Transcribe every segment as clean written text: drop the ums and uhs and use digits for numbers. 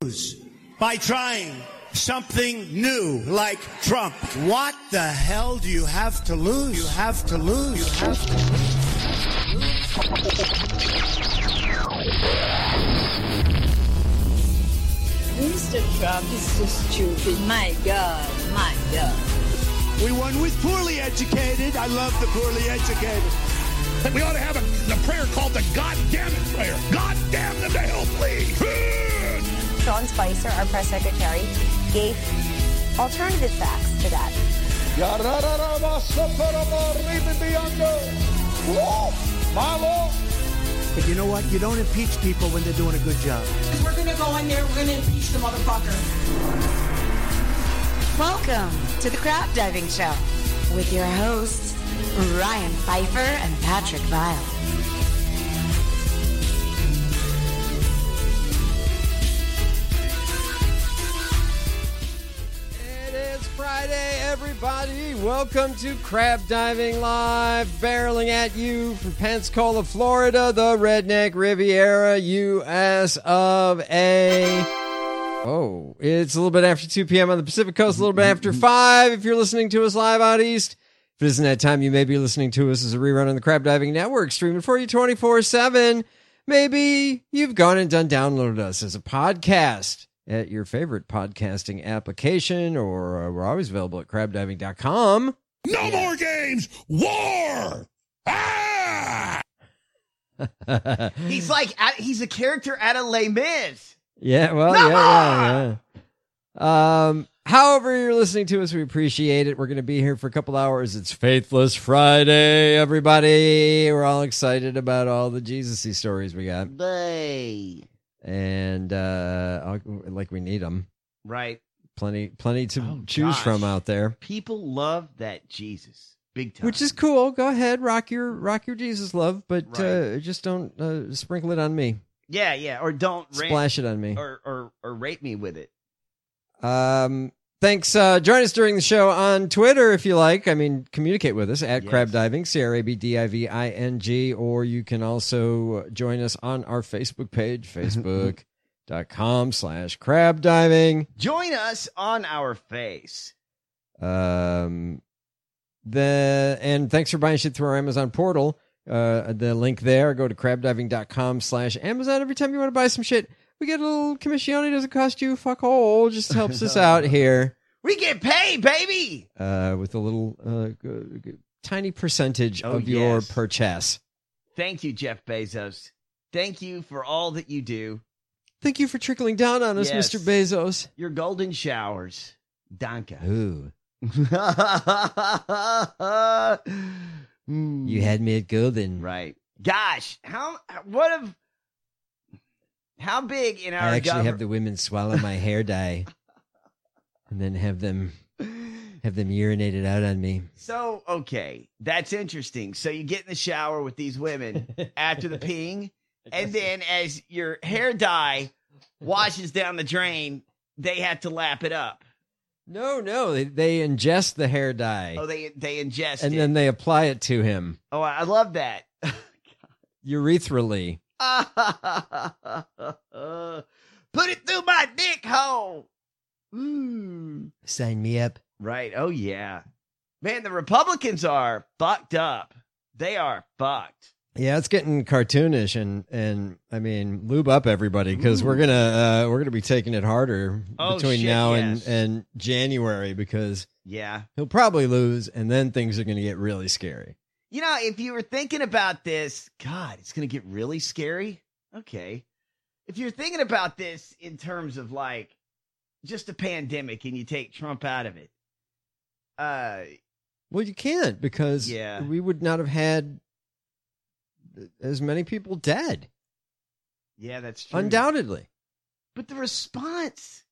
by trying something new like Trump. What the hell do you have to lose? You have to lose. You have to lose. Mr. Trump is so stupid. My God, my God. We won with poorly educated. I love the poorly educated. We ought to have a prayer called the God damn it prayer. God damn them to hell, please. Sean Spicer, our press secretary, gave alternative facts to that. But you know what? You don't impeach people when they're doing a good job. We're going to go in there, we're going to impeach the motherfucker. Welcome to the Crab Diving Show with your hosts, Ryan Pfeiffer and Patrick Vile. Friday, everybody. Welcome to Crab Diving Live, barreling at you from Pensacola, Florida, the Redneck Riviera, U.S. of A. Oh, it's a little bit after 2 p.m. on the Pacific Coast, a little bit after 5 if you're listening to us live out east. If it isn't that time, you may be listening to us as a rerun on the Crab Diving Network, streaming for you 24/7. Maybe you've gone and downloaded us as a podcast at your favorite podcasting application, or we're always available at crabdiving.com. No more games! War! Ah! He's a character out of Les Mis. Yeah, well, no yeah. However you're listening to us, we appreciate it. We're going to be here for a couple hours. It's Faithless Friday, everybody. We're all excited about all the Jesus-y stories we got. Bye. And like we need them, right? Plenty to choose from out there. People love that Jesus, big time, which is cool. Go ahead, rock your Jesus love, but right. Just don't sprinkle it on me. Yeah, or don't splash it on me, or rape me with it. Thanks. Join us during the show on Twitter if you like. I mean, communicate with us at Crab Diving, CRABDIVING, or you can also join us on our Facebook page, facebook.com/crab diving. Join us on our face. And thanks for buying shit through our Amazon portal. The link there, go to crabdiving.com/Amazon. Every time you want to buy some shit, we get a little commission. It doesn't cost you fuck all. Just helps us out here. We get paid, baby. With a little tiny percentage of your purchase. Thank you, Jeff Bezos. Thank you for all that you do. Thank you for trickling down on us, Mr. Bezos. Your golden showers. Danke. Ooh. You had me at golden. Right. Gosh, how big in our I actually have the women swallow my hair dye and then have them urinated out on me. So, okay, that's interesting. So you get in the shower with these women after the peeing, and then as your hair dye washes down the drain, they have to lap it up. No, they ingest the hair dye. Oh, they ingest and it. then they apply it to him. Oh, I love that. Urethral-y. Put it through my dick hole. Sign me up. Right. Oh, yeah. Man, the Republicans are fucked up. They are fucked. Yeah, it's getting cartoonish, and I mean, lube up everybody, because we're gonna be taking it harder between now and January, because he'll probably lose, and then things are gonna get really scary. You know, if you were thinking about this, God, it's gonna get really scary. Okay, if you're thinking about this in terms of like just a pandemic, and you take Trump out of it, well, you can't, because we would not have had as many people dead. Yeah, that's true. Undoubtedly. But the response,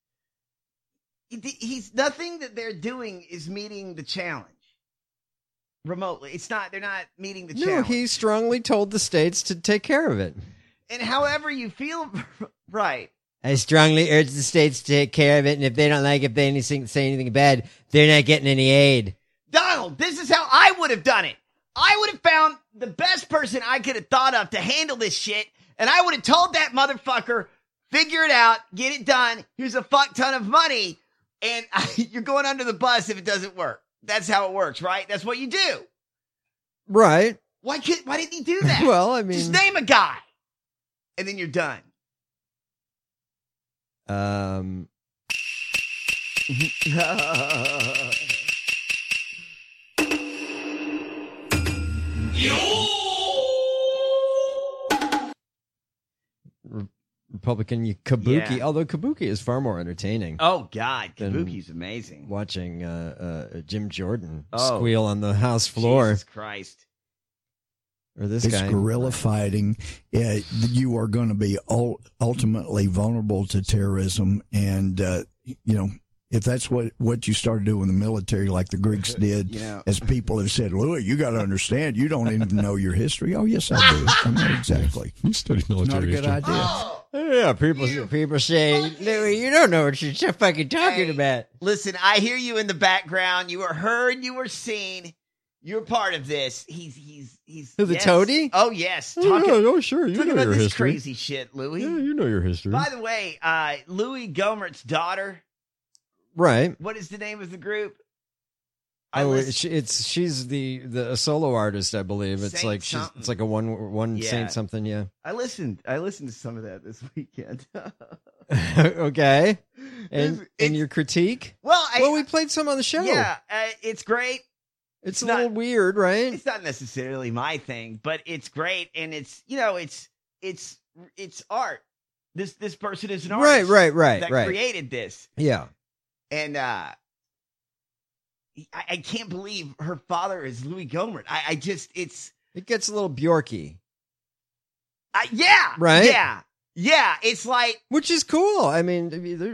nothing that they're doing is meeting the challenge remotely. They're not meeting the challenge. No, he strongly told the states to take care of it. And however you feel, right. I strongly urge the states to take care of it, and if they don't like it, if they say anything bad, they're not getting any aid. Donald, this is how I would have done it. I would have found the best person I could have thought of to handle this shit, and I would have told that motherfucker, Figure it out. Get it done. Here's a fuck ton of money. And you're going under the bus if it doesn't work. That's how it works, right? That's what you do. Right. Why didn't he do that? Well, I mean, just name a guy. And then you're done. Republican Kabuki, Yeah. although Kabuki is far more entertaining. Oh, God. Than Kabuki's amazing. Watching Jim Jordan Oh. squeal on the house floor. Jesus Christ. Or this It's guy. guerrilla fighting. You are going to be ultimately vulnerable to terrorism. And, if that's what you started doing in the military, like the Greeks did, as people have said, Louis, you got to understand, you don't even know your history. Oh, yes, I do. I know exactly. You studied military Not a good history. idea. Yeah, people say, Louis, you don't know what you're fucking talking about. Listen, I hear you in the background. You were heard. You were seen. You're part of this. He's Who, the yes. toady? Oh, yes. Sure. You Talk know about your this history. crazy shit, Louis. Yeah, you know your history. By the way, Louis Gohmert's daughter, Right. what is the name of the group? She's the solo artist, I believe. It's Saint like something. it's like a one Yeah. Saint something. Yeah. I listened to some of that this weekend. Okay. And It's- your critique? Well, we played some on the show. Yeah, it's great. It's a not- little weird, right? It's not necessarily my thing, but it's great, and it's art. This person is an artist, Right. that created this, Yeah. and I can't believe her father is Louis Gohmert. It gets a little Bjorky, yeah, Right? yeah. It's like which is cool. I mean,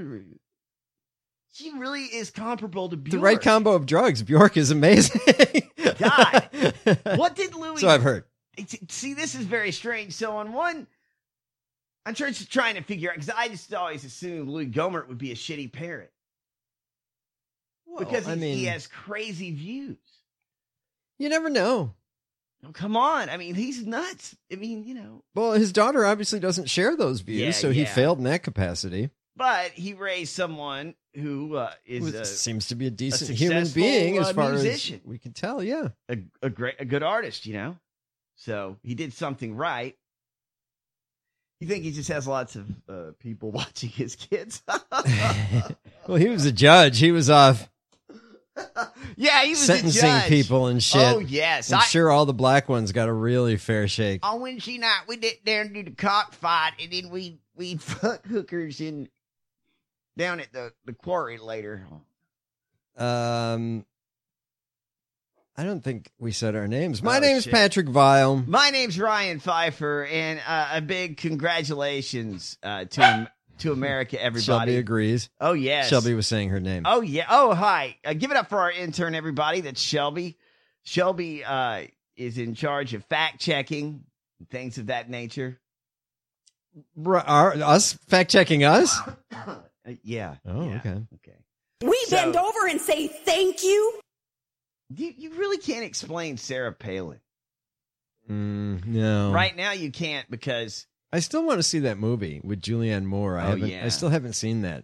she really is comparable to Bjork. the right combo of drugs. Bjork is amazing. God, what did Louis? So I've heard. See, this is very strange. So on one, I'm just trying to figure out, because I just always assumed Louis Gohmert would be a shitty parent. Because he has crazy views. You never know. Oh, come on. I mean, he's nuts. I mean, Well, his daughter obviously doesn't share those views, Yeah, so he yeah. failed in that capacity. But he raised someone who Seems to be a decent a human successful, being, as far musician. as we can tell. Yeah. a good artist, So he did something right. You think he just has lots of people watching his kids? Well, he was a judge. He was off Yeah, he was sentencing a judge. people and shit. Oh, yes. I'm sure all the black ones got a really fair shake. On Wednesday night, we did down do the cockfight, and then we'd fuck hookers down at the quarry later. I don't think we said our names. My Oh, name's shit. Patrick Vile. My name's Ryan Pfeiffer, and a big congratulations to America, everybody. Shelby agrees. Oh, yes. Shelby was saying her name. Oh, yeah. Oh, hi. Give it up for our intern, everybody. That's Shelby. Shelby is in charge of fact-checking, things of that nature. Us fact-checking us? Yeah. Oh, yeah. okay. We bend over and say thank you. You really can't explain Sarah Palin. No. Right now you can't, because I still want to see that movie with Julianne Moore. yeah. I still haven't seen that.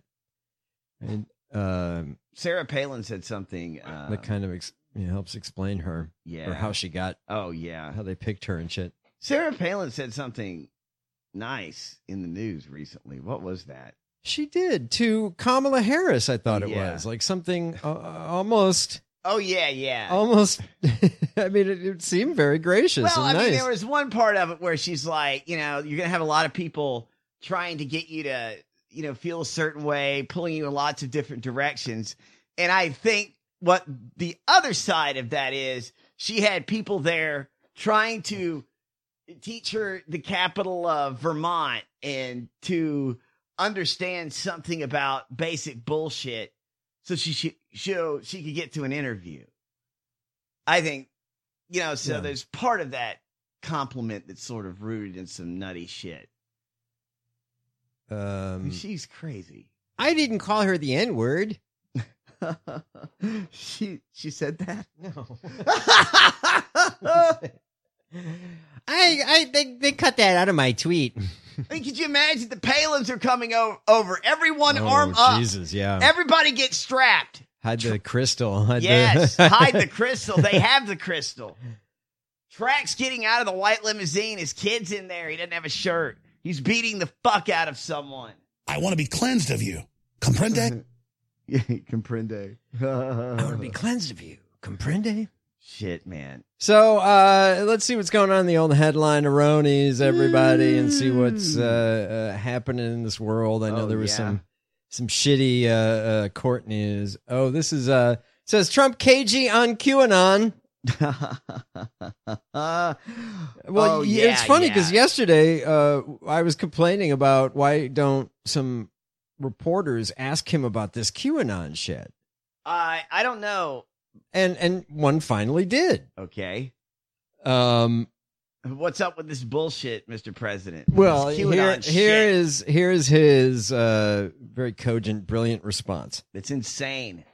And Sarah Palin said something that kind of helps explain her. Yeah. Or how she got. Oh, yeah. How they picked her and shit. Sarah Palin said something nice in the news recently. What was that? She did to Kamala Harris. I thought it Yeah. was like something almost. Oh, yeah. Almost. I mean, it seemed very gracious Well, and I nice. mean, there was one part of it where she's like, you're going to have a lot of people trying to get you to, feel a certain way, pulling you in lots of different directions. And I think what the other side of that is, she had people there trying to teach her the capital of Vermont and to understand something about basic bullshit so she could get to an interview. I think, so there's part of that compliment that's sort of rooted in some nutty shit. She's crazy. I didn't call her the N-word. She said that? No. They cut that out of my tweet. I mean, could you imagine the Palins are coming over? Everyone arm up. Jesus, yeah. Everybody get strapped. Hide the crystal. Hide the crystal. They have the crystal. Track's getting out of the white limousine. His kid's in there. He doesn't have a shirt. He's beating the fuck out of someone. I want to be cleansed of you. Comprende? Yeah, comprende. I want to be cleansed of you. Comprende? Shit, man. So let's see what's going on in the old headline Aronies, everybody, and see what's happening in this world. I know there was some shitty court news. Oh, this is says Trump cagey on QAnon. It's funny because yesterday I was complaining about why don't some reporters ask him about this QAnon shit. I don't know. And one finally did. Okay. What's up with this bullshit, Mr. President? Well, here is his very cogent, brilliant response. It's insane.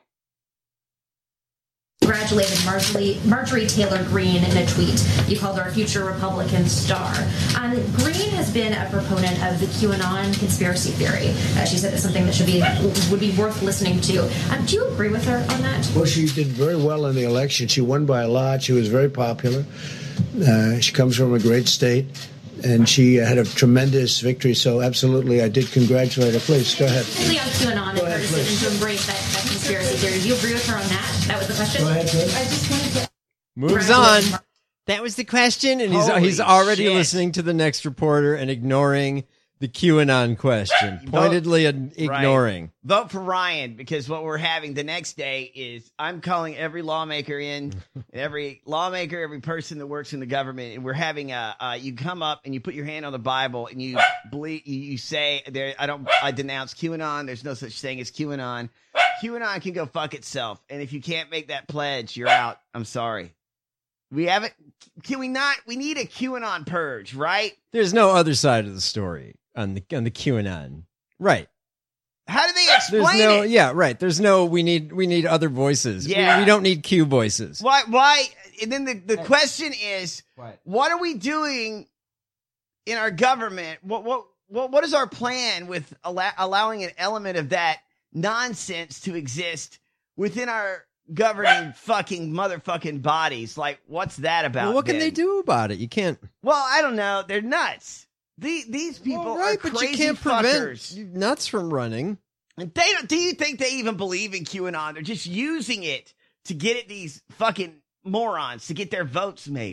Congratulated Marjorie Taylor Greene in a tweet. You called her a future Republican star. Greene has been a proponent of the QAnon conspiracy theory. She said it's something that would be worth listening to. Do you agree with her on that? Well, she did very well in the election. She won by a lot. She was very popular. She comes from a great state, and she had a tremendous victory. So, absolutely, I did congratulate her. Please, go ahead. Specifically on QAnon and her decision to embrace that conspiracy theory. Do you agree with her on that? That was the question. Go ahead, I just wanted to... Moves on. That was the question, and he's already listening to the next reporter and ignoring the QAnon question. Pointedly ignoring. Right. Vote for Ryan, because what we're having the next day is I'm calling every lawmaker in, every person that works in the government, and we're having you come up and you put your hand on the Bible and you believe, you say, I denounce QAnon. There's no such thing as QAnon. QAnon can go fuck itself. And if you can't make that pledge, you're out. I'm sorry. We haven't. Can we not? We need a QAnon purge, right? There's no other side of the story on the QAnon, right? How do they explain it? Yeah, right. There's no. We need other voices. Yeah. We don't need Q voices. Why? And then the question is, what are we doing in our government? What is our plan with allowing an element of that nonsense to exist within our governing fucking motherfucking bodies? Like, what's that about? Well, what can they do about it? You can't. Well, I don't know. They're nuts. These people are crazy but you can't fuckers. prevent nuts from running. And do you think they even believe in QAnon? They're just using it to get at these fucking morons to get their votes made.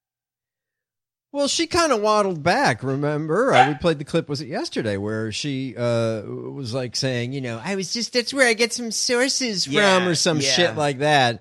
Well, she kind of waddled back, remember? We played the clip, was it yesterday, where she was like saying, that's where I get some sources from or some shit like that.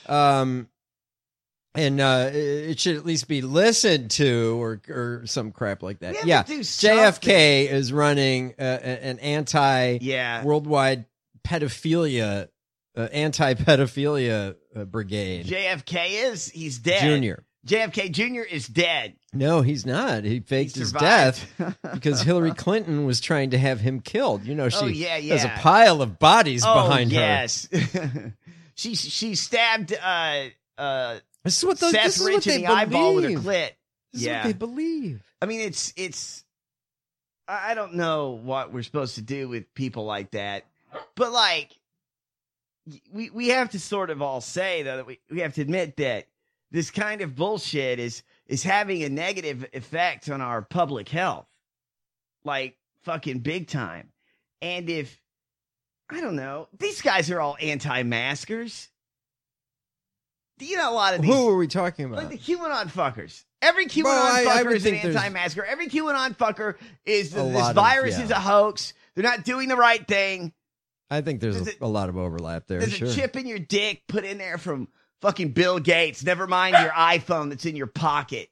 And it should at least be listened to or some crap like that. Yeah, JFK is running an anti-worldwide pedophilia, anti-pedophilia brigade. JFK he's dead. Junior. JFK Jr. is dead. No, he's not. He faked his death because Hillary Clinton was trying to have him killed. She has a pile of bodies behind her. Yes. she stabbed this is what Seth Rich in the eyeball with her clit. This is what they believe. I mean, it's I don't know what we're supposed to do with people like that. But like we have to sort of all say though that we have to admit that this kind of bullshit is having a negative effect on our public health. Like fucking big time. And if I don't know, these guys are all anti-maskers. A lot of these. Who are we talking about? Like the QAnon fuckers. Every QAnon fucker is an anti-masker. Every QAnon fucker is this virus is a hoax. They're not doing the right thing. I think there's a lot of overlap there. There's a chip in your dick put in there from fucking Bill Gates. Never mind your iPhone that's in your pocket.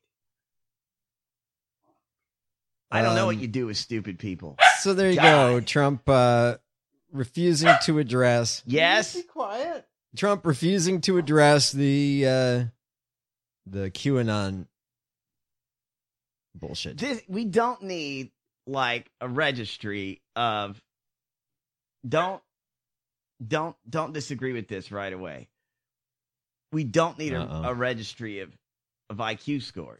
I don't know what you do with stupid people. So there you go. Trump refusing to address. Yes. Be quiet. Trump refusing to address the QAnon bullshit. We don't need like a registry of. Don't disagree with this right away. We don't need a registry of of IQ scores.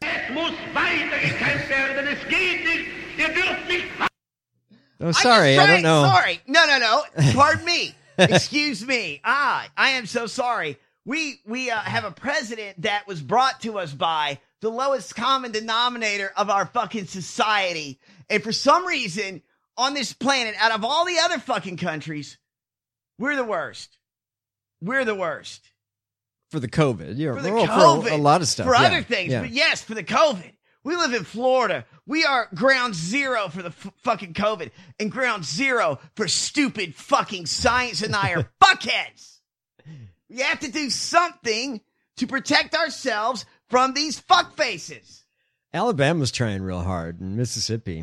Oh, sorry. I don't know. Sorry. No. Pardon me. Excuse me. I am so sorry. We have a president that was brought to us by the lowest common denominator of our fucking society. And for some reason on this planet, out of all the other fucking countries, we're the worst. We're the worst. For the COVID. Yeah, for the COVID. For a lot of stuff. For other things. Yeah. But yes, for the COVID. We live in Florida. We are ground zero for the fucking COVID and ground zero for stupid fucking science and I are fuckheads. We have to do something to protect ourselves from these fuckfaces. Alabama's trying real hard, and Mississippi.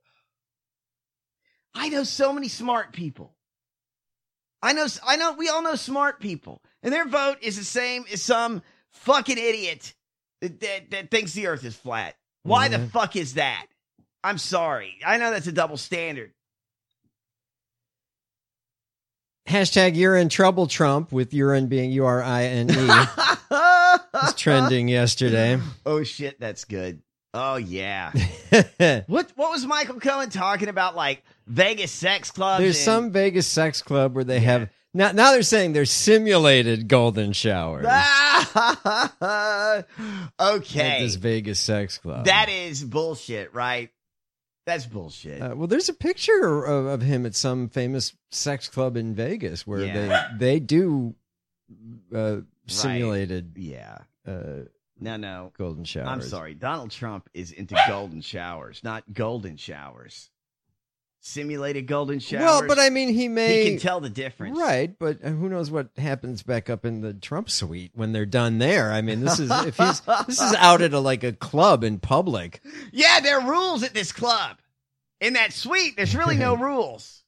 I know so many smart people. I know, we all know smart people. And their vote is the same as some fucking idiot that thinks the earth is flat. Why the fuck is that? I'm sorry. I know that's a double standard. Hashtag you're in trouble, Trump, with urine being URINE. It's trending yesterday. Oh, shit, that's good. Oh, yeah. What was Michael Cohen talking about, like, Vegas sex clubs? There's some Vegas sex club where they have... Now they're saying they're simulated golden showers. Okay. At this Vegas sex club. That is bullshit, right? That's bullshit. Well, there's a picture of him at some famous sex club in Vegas where they do simulated no golden showers. I'm sorry. Donald Trump is into golden showers, not golden showers. Simulated golden showers. Well, but I mean, he can tell the difference. Right, but who knows what happens back up in the Trump suite when they're done there. I mean, this is out at a club in public. Yeah, there are rules at this club. In that suite, there's really no rules.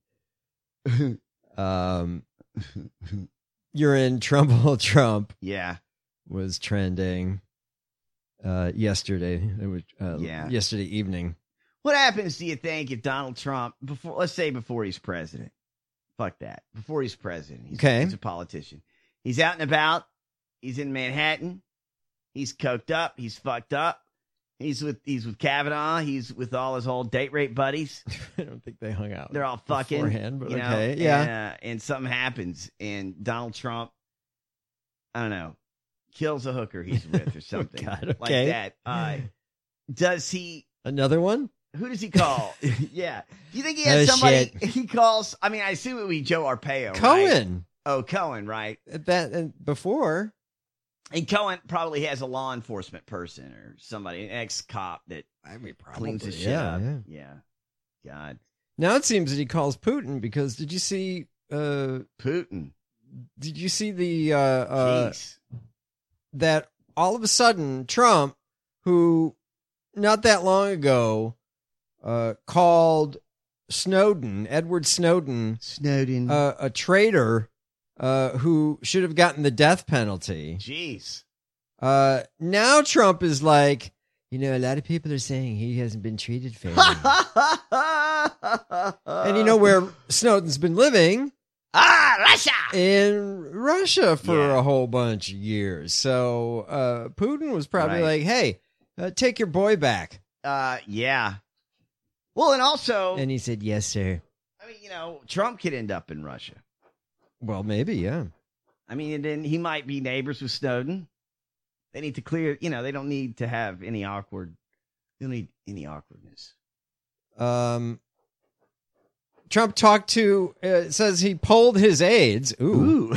You're in trouble, Trump. Yeah. Was trending yesterday. It was yesterday evening. What happens, do you think, if Donald Trump, let's say before he's president? Fuck that. Before he's president. He's a politician. He's out and about. He's in Manhattan. He's coked up. He's fucked up. He's with Kavanaugh. He's with all his old date rape buddies. I don't think they hung out. They're all fucking. Beforehand, but okay. Yeah. And something happens, and Donald Trump, I don't know, kills a hooker he's with or something like that. Does he... Another one? Who does he call? Yeah. Do you think he has somebody he calls? I mean, I assume it would be Joe Arpaio. Cohen. Right? Oh, Cohen, right. That and before. And Cohen probably has a law enforcement person or somebody, an ex-cop that cleans his shit up. Yeah. God. Now it seems that he calls Putin because did you see... Putin. Did you see the... that all of a sudden Trump, who not that long ago... called Edward Snowden, a traitor who should have gotten the death penalty. Jeez. Now Trump is like, a lot of people are saying he hasn't been treated fairly. And you know where Snowden's been living? Russia! In Russia for a whole bunch of years. So Putin was probably like, hey, take your boy back. Yeah. Well, and also... And he said, yes, sir. I mean, Trump could end up in Russia. Well, maybe, yeah. I mean, and then he might be neighbors with Snowden. They need to clear, they don't need to have any awkwardness. Trump talked to, says he polled his aides. Ooh.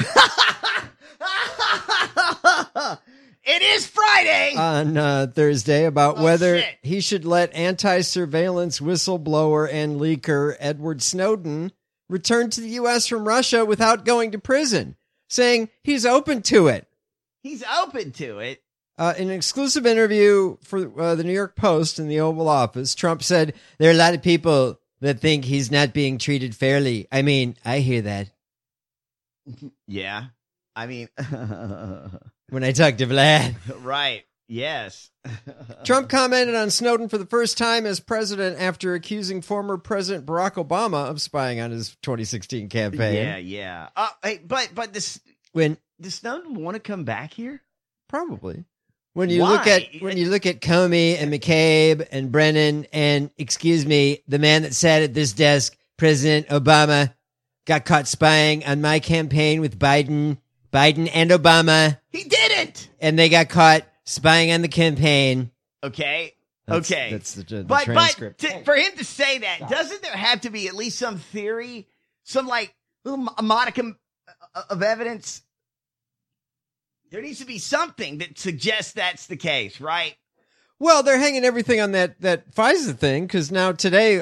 It is Friday on Thursday about whether he should let anti-surveillance whistleblower and leaker Edward Snowden return to the U.S. from Russia without going to prison, saying he's open to it. He's open to it. In an exclusive interview for the New York Post in the Oval Office, Trump said there are a lot of people that think he's not being treated fairly. I mean, I hear that. Yeah. I mean... When I talk to Vlad. Right. Yes. Trump commented on Snowden for the first time as president after accusing former President Barack Obama of spying on his 2016 campaign. Yeah. Hey, but does Snowden want to come back here? Probably. When you look at Comey and McCabe and Brennan and, excuse me, the man that sat at this desk, President Obama, got caught spying on my campaign with Biden and Obama. He didn't. And they got caught spying on the campaign. Okay. That's the transcript. But for him to say that, doesn't there have to be at least some theory, some like little modicum of evidence? There needs to be something that suggests that's the case, right? Well, they're hanging everything on that FISA thing because now today,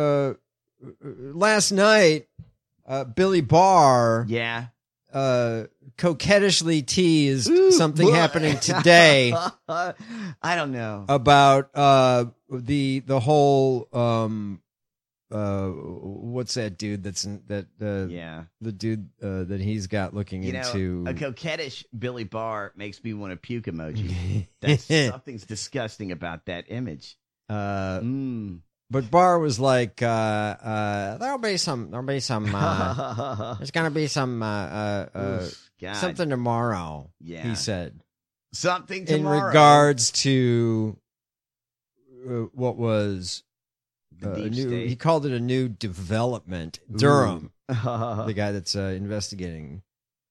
last night, Billy Barr, coquettishly teased something happening today. I don't know about the whole what's that dude the dude that he's got looking into a coquettish Billy Barr makes me want to puke emoji. Something's disgusting about that image. But Barr was like, there's gonna be some something tomorrow. Yeah, he said something tomorrow in regards to what was he called it a new development. Durham, the guy that's investigating,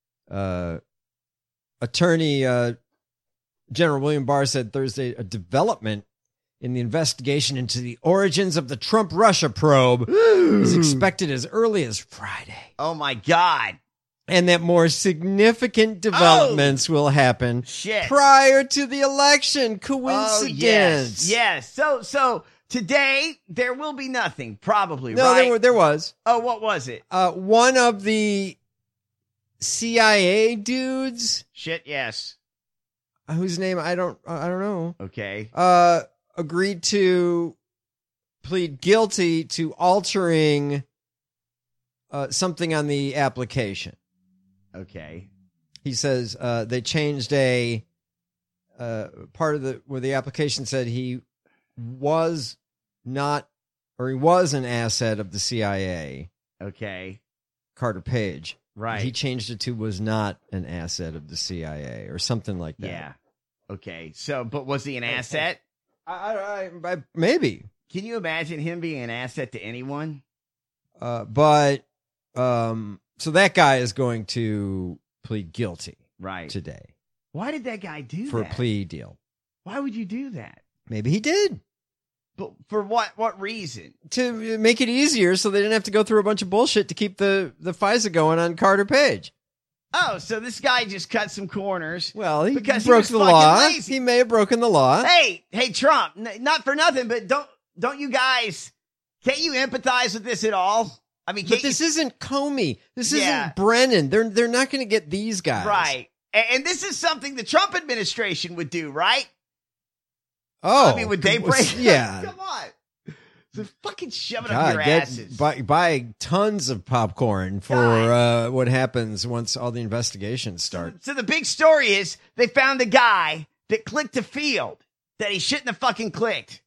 Attorney General William Barr said Thursday a development in the investigation into the origins of the Trump-Russia probe is expected as early as Friday. Oh, my God. And that more significant developments will happen prior to the election. Coincidence. Oh, yes. So today, there will be nothing, probably, no, right? There was. Oh, what was it? One of the CIA dudes. Yes. Whose name I don't know. Okay. Agreed to plead guilty to altering something on the application. Okay. He says they changed a part of where the application said he was not, or he was an asset of the CIA. Okay. Carter Page. Right. He changed it to was not an asset of the CIA or something like that. Yeah. Okay. So, but was he an asset? I maybe. Can you imagine him being an asset to anyone? So that guy is going to plead guilty today. Why did that guy do that? For a plea deal. Why would you do that? Maybe he did. But for what reason? To make it easier so they didn't have to go through a bunch of bullshit to keep the FISA going on Carter Page. Oh, so this guy just cut some corners. Well, he because broke the law. Lazy. He may have broken the law. Hey, Trump, not for nothing, but don't you guys, can't you empathize with this at all? I mean, but this isn't Comey. This isn't Brennan. They're not going to get these guys. Right. And this is something the Trump administration would do, right? Oh. I mean, would they break? Yeah. Come on. So fucking shove it up your asses. Buy tons of popcorn for what happens once all the investigations start. So the big story is they found a guy that clicked a field that he shouldn't have fucking clicked.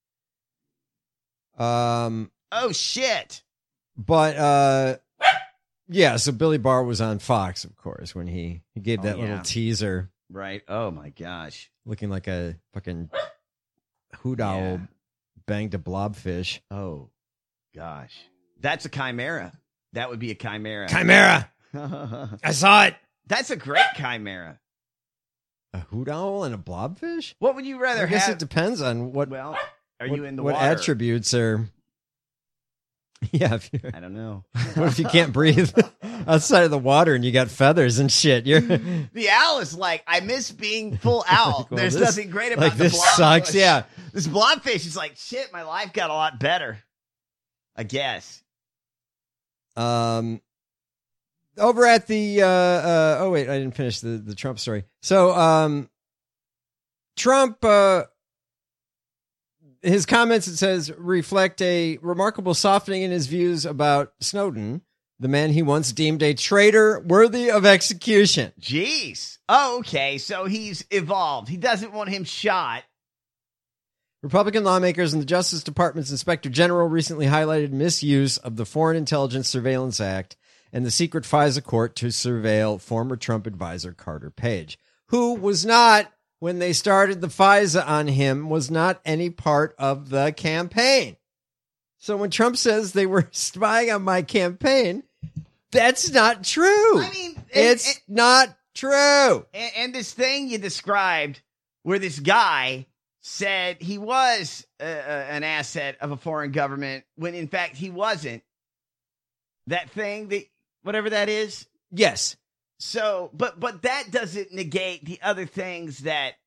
Oh, shit. But, yeah, so Billy Barr was on Fox, of course, when he gave that little teaser. Right. Oh, my gosh. Looking like a fucking hoot owl banged a blobfish. Oh, gosh. That's a chimera. That would be a chimera. Chimera! I saw it! That's a great chimera. A hoot owl and a blobfish? What would you rather have? I guess it depends on what... Well, are you in the what water? attributes are... Yeah, I don't know. What if you can't breathe outside of the water and you got feathers and shit? The owl is like, I miss being full owl. Well, There's nothing great about the this blobfish. sucks, yeah. This blobfish is like, shit, my life got a lot better. I guess. Over at the oh wait, I didn't finish the Trump story. So Trump his comments, it says, reflect a remarkable softening in his views about Snowden, the man he once deemed a traitor worthy of execution. Jeez. Oh, okay. So he's evolved. He doesn't want him shot. Republican lawmakers and the Justice Department's Inspector General recently highlighted misuse of the Foreign Intelligence Surveillance Act and the secret FISA court to surveil former Trump advisor Carter Page, who was not when they started the FISA on him was not any part of the campaign. So when Trump says they were spying on my campaign, that's not true. I mean, it's not true. And this thing you described where this guy said he was an asset of a foreign government when in fact he wasn't. That thing, that whatever that is. Yes. So, but that doesn't negate the other things that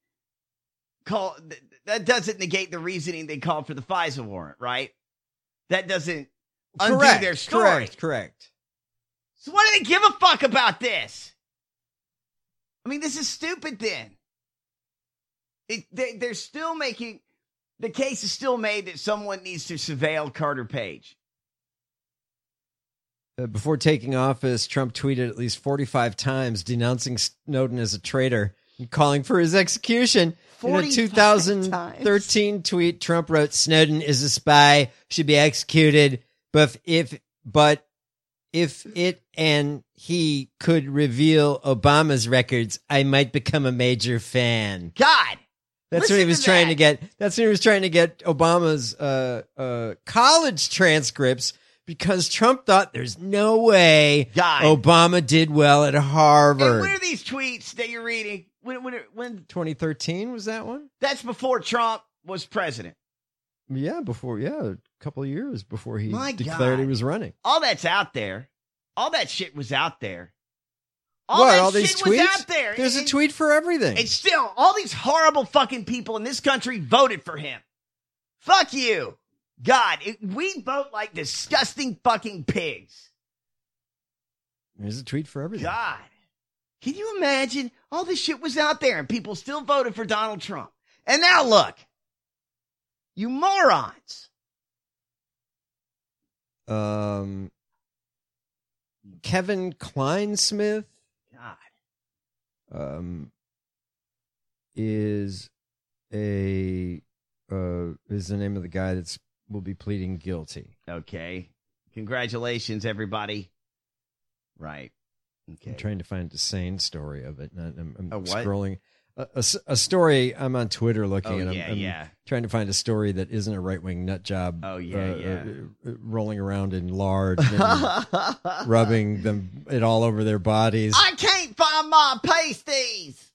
doesn't negate the reasoning they called for the FISA warrant, right? That doesn't undo their story. Correct. So why do they give a fuck about this? I mean, this is stupid then. They're still making, the case is still made that someone needs to surveil Carter Page. Before taking office, Trump tweeted at least 45 times denouncing Snowden as a traitor and calling for his execution. In a 2013 tweet, Trump wrote, "Snowden is a spy, should be executed, but if it and he could reveal Obama's records, I might become a major fan." God! That's what he was trying to get. That's when he was trying to get Obama's college transcripts, because Trump thought there's no way Obama did well at Harvard. And when are these tweets that you're reading? When 2013 was that one? That's before Trump was president. Yeah, a couple of years before he declared he was running. All that's out there. All that shit was out there. All these tweets? Was out there. There's a tweet for everything. And still, all these horrible fucking people in this country voted for him. Fuck you. God, we vote like disgusting fucking pigs. There's a tweet for everything. God. Can you imagine? All this shit was out there and people still voted for Donald Trump. And now look. You morons. Kevin Kleinsmith. God. Is the name of the guy that's will be pleading guilty. Okay. Congratulations, everybody. Right. Okay. I'm trying to find a sane story of it. I'm what? Scrolling a story. I'm on Twitter looking, and I'm trying to find a story that isn't a right-wing nut job. Rolling around in lard, and rubbing it all over their bodies. I can't find my pasties.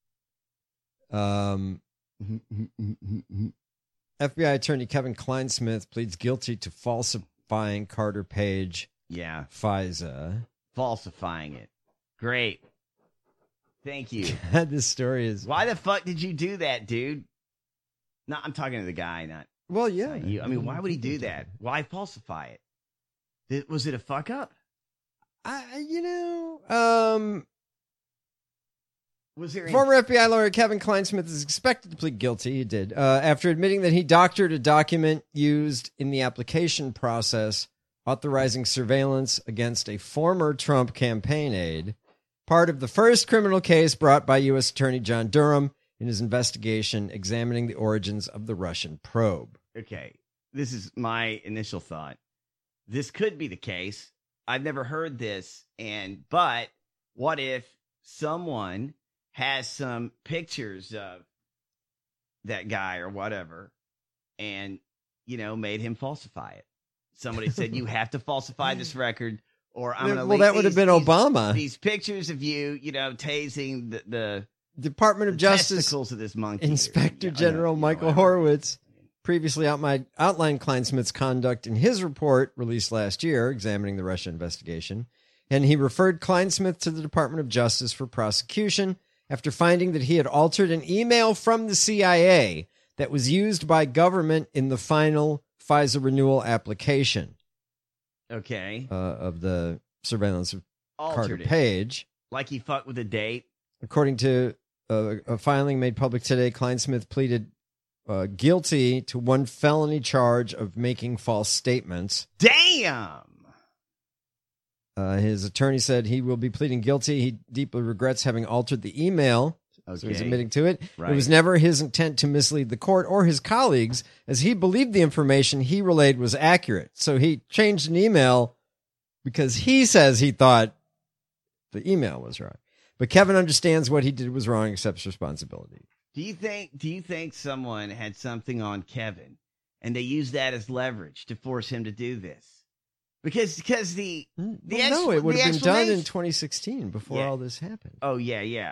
FBI attorney Kevin Kleinsmith pleads guilty to falsifying Carter Page. Yeah. FISA. Falsifying it. Great. Thank you. God, this story is... Why the fuck did you do that, dude? No, I'm talking to the guy, not... Well, yeah. Not you. I mean, why would he do that? Why falsify it? Was it a fuck up? Former FBI lawyer Kevin Kleinsmith is expected to plead guilty. He did. After admitting that he doctored a document used in the application process authorizing surveillance against a former Trump campaign aide, part of the first criminal case brought by U.S. Attorney John Durham in his investigation examining the origins of the Russian probe. Okay, this is my initial thought. This could be the case. I've never heard this, but what if someone has some pictures of that guy or whatever and, made him falsify it? Somebody said, you have to falsify this record or I'm going to leak that would have been Obama. These pictures of you, tasing the Department of Justice testicles of this monkey. Inspector General Michael Horowitz previously outlined Kleinsmith's conduct in his report released last year examining the Russia investigation, and he referred Kleinsmith to the Department of Justice for prosecution after finding that he had altered an email from the CIA that was used by government in the final FISA renewal application. Okay. Of the surveillance of Altered Carter Page. Like he fucked with a date? According to a filing made public today, Kleinsmith pleaded guilty to one felony charge of making false statements. Damn! His attorney said he will be pleading guilty. He deeply regrets having altered the email. Okay. So he's admitting to it. Right. It was never his intent to mislead the court or his colleagues, as he believed the information he relayed was accurate. So he changed an email because he says he thought the email was wrong. But Kevin understands what he did was wrong, accepts responsibility. Do you think someone had something on Kevin and they used that as leverage to force him to do this? Because it would have been done in 2016 before all this happened. Oh, yeah.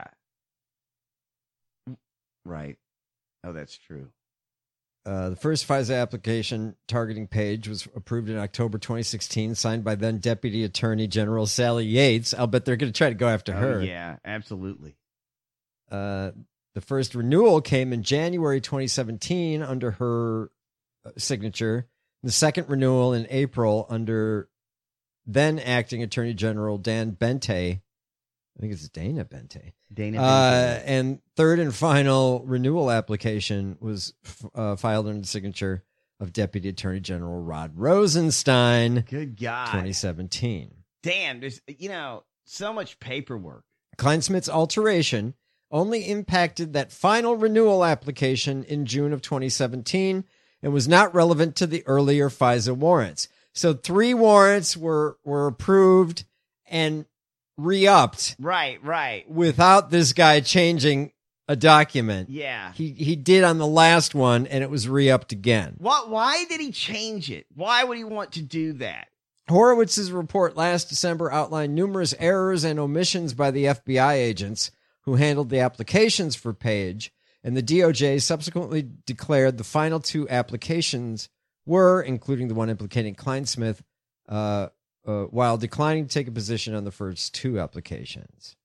Right. Oh, that's true. The first FISA application targeting Page was approved in October 2016, signed by then Deputy Attorney General Sally Yates. I'll bet they're going to try to go after her. Yeah, absolutely. The first renewal came in January 2017 under her signature. The second renewal in April under then Acting Attorney General Dan Bente. I think it's Dana Bente. And third and final renewal application was filed under the signature of Deputy Attorney General Rod Rosenstein. Good God. 2017. Damn, there's, so much paperwork. Kleinsmith's alteration only impacted that final renewal application in June of 2017 and was not relevant to the earlier FISA warrants. So 3 warrants were approved and re-upped. Right. Without this guy changing a document. Yeah. He did on the last one, and it was re-upped again. Why did he change it? Why would he want to do that? Horowitz's report last December outlined numerous errors and omissions by the FBI agents who handled the applications for Page, and the DOJ subsequently declared the final 2 applications were, including the one implicating Kleinsmith, while declining to take a position on the first 2 applications.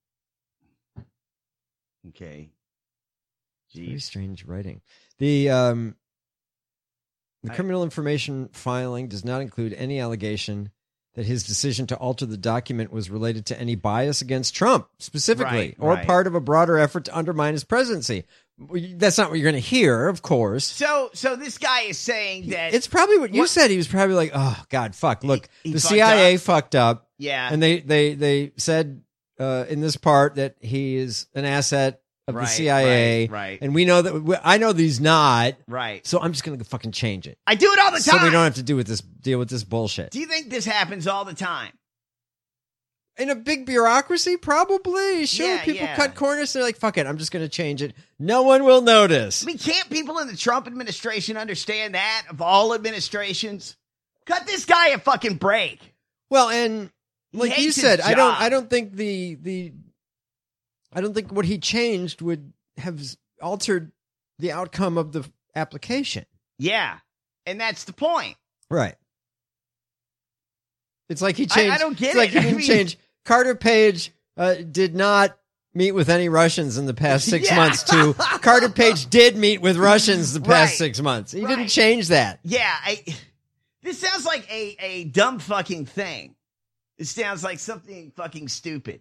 Okay. Very strange writing. The criminal information filing does not include any allegation that his decision to alter the document was related to any bias against Trump specifically, or part of a broader effort to undermine his presidency. That's not what you're going to hear, of course. So this guy is saying that it's probably what you said. He was probably like, "Oh God, fuck! Look, the CIA fucked up." Yeah, and they said in this part that he is an asset of the CIA, right? And we know that I know that he's not, right? So I'm just going to fucking change it. I do it all the time, so we don't have to deal with this bullshit. Do you think this happens all the time? In a big bureaucracy, probably. Sure, Yeah, people yeah. cut corners. They're like, fuck it, I'm just going to change it. No one will notice. I mean, can't people in the Trump administration understand that, of all administrations? Cut this guy a fucking break. Well, and like you hates his said, I job. don't think I don't think what he changed would have altered the outcome of the application. Yeah, and that's the point. Right. It's like he changed. I don't get it's like it. he didn't change. Carter Page did not meet with any Russians in the past 6 months. To Carter Page did meet with Russians the past 6 months. He didn't change that. Yeah, this sounds like a dumb fucking thing. It sounds like something fucking stupid.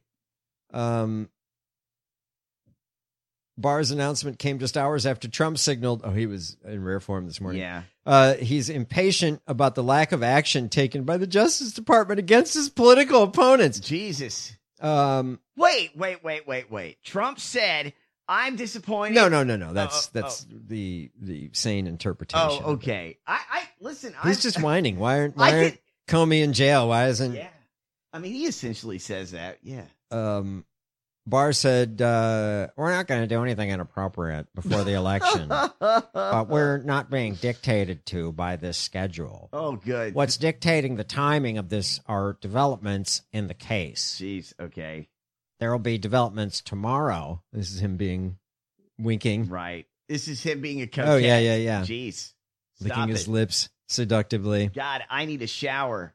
Barr's announcement came just hours after Trump signaled, he was in rare form this morning. Yeah. He's impatient about the lack of action taken by the Justice Department against his political opponents. Jesus. Wait. Trump said, I'm disappointed. No. That's the sane interpretation. Oh, okay. I listen. He's just whining. Why aren't Comey in jail? Why isn't? Yeah. I mean, he essentially says that. Yeah. Barr said, we're not going to do anything inappropriate before the election, but we're not being dictated to by this schedule. Oh, good. What's dictating the timing of this are developments in the case. Jeez, okay. There will be developments tomorrow. This is him being winking. Right. This is him being a coquette. Oh, yeah. Jeez. Licking his lips seductively. God, I need a shower.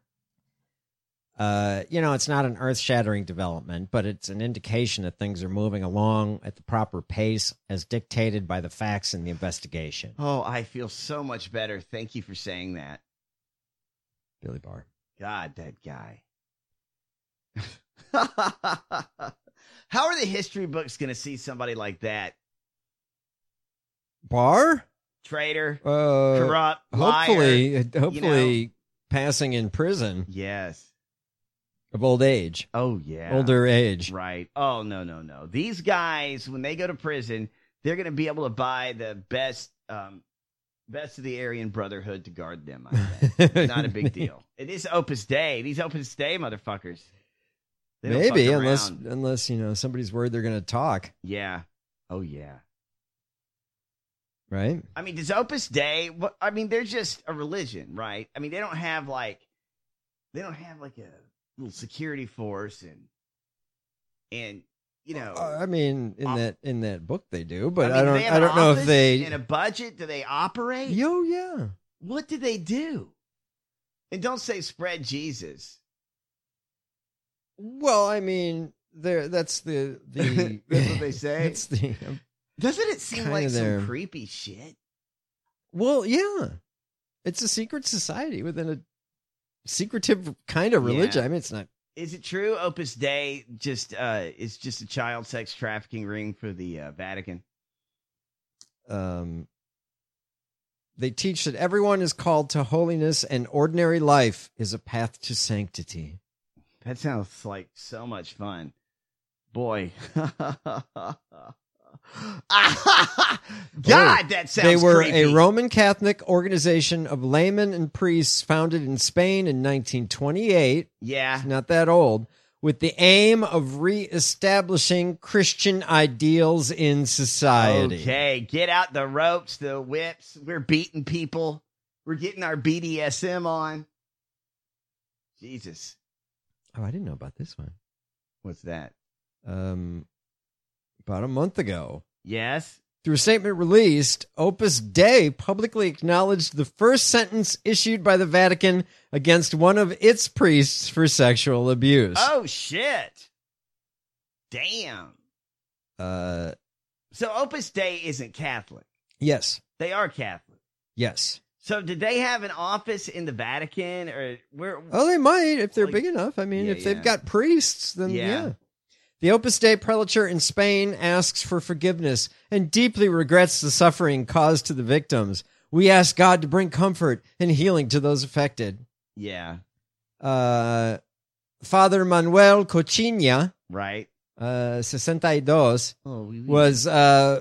It's not an earth-shattering development, but it's an indication that things are moving along at the proper pace as dictated by the facts in the investigation. Oh, I feel so much better. Thank you for saying that. Billy Barr. God, that guy. How are the history books going to see somebody like that? Barr? Traitor, corrupt, hopefully passing in prison. Yes. Of old age. Oh, yeah. Older age. Right. Oh, no. These guys, when they go to prison, they're going to be able to buy the best of the Aryan Brotherhood to guard them. I bet. It's not a big deal. It is Opus Dei. These Opus Dei motherfuckers. Maybe, unless somebody's worried they're going to talk. Yeah. Oh, yeah. Right? I mean, does Opus Dei? I mean, they're just a religion, right? I mean, they don't have like a little security force and you know. I mean, in that book they do, but I don't know if they in a budget. Do they operate? Yo, yeah. What do they do? And don't say spread Jesus. Well, I mean, that's the that's what they say. That's the Doesn't it seem like some creepy shit? Well, yeah. It's a secret society within a secretive kind of religion. Yeah. I mean, it's not. Is it true Opus Dei is just a child sex trafficking ring for the Vatican? They teach that everyone is called to holiness and ordinary life is a path to sanctity. That sounds like so much fun. Boy. God, that sounds They were creepy. a Roman Catholic organization of laymen and priests founded in Spain in 1928. Yeah. Not that old. With the aim of reestablishing Christian ideals in society. Okay, get out the ropes, the whips. We're beating people. We're getting our BDSM on. Jesus. Oh, I didn't know about this one. What's that? About a month ago. Yes. Through a statement released, Opus Dei publicly acknowledged the first sentence issued by the Vatican against one of its priests for sexual abuse. Oh, shit. Damn. So Opus Dei isn't Catholic. Yes. They are Catholic. Yes. So did they have an office in the Vatican or where? Oh, they might if they're big enough. I mean, if they've got priests, then yeah. The Opus Dei prelature in Spain asks for forgiveness and deeply regrets the suffering caused to the victims. We ask God to bring comfort and healing to those affected. Yeah. Father Manuel Cochina, right, 62, was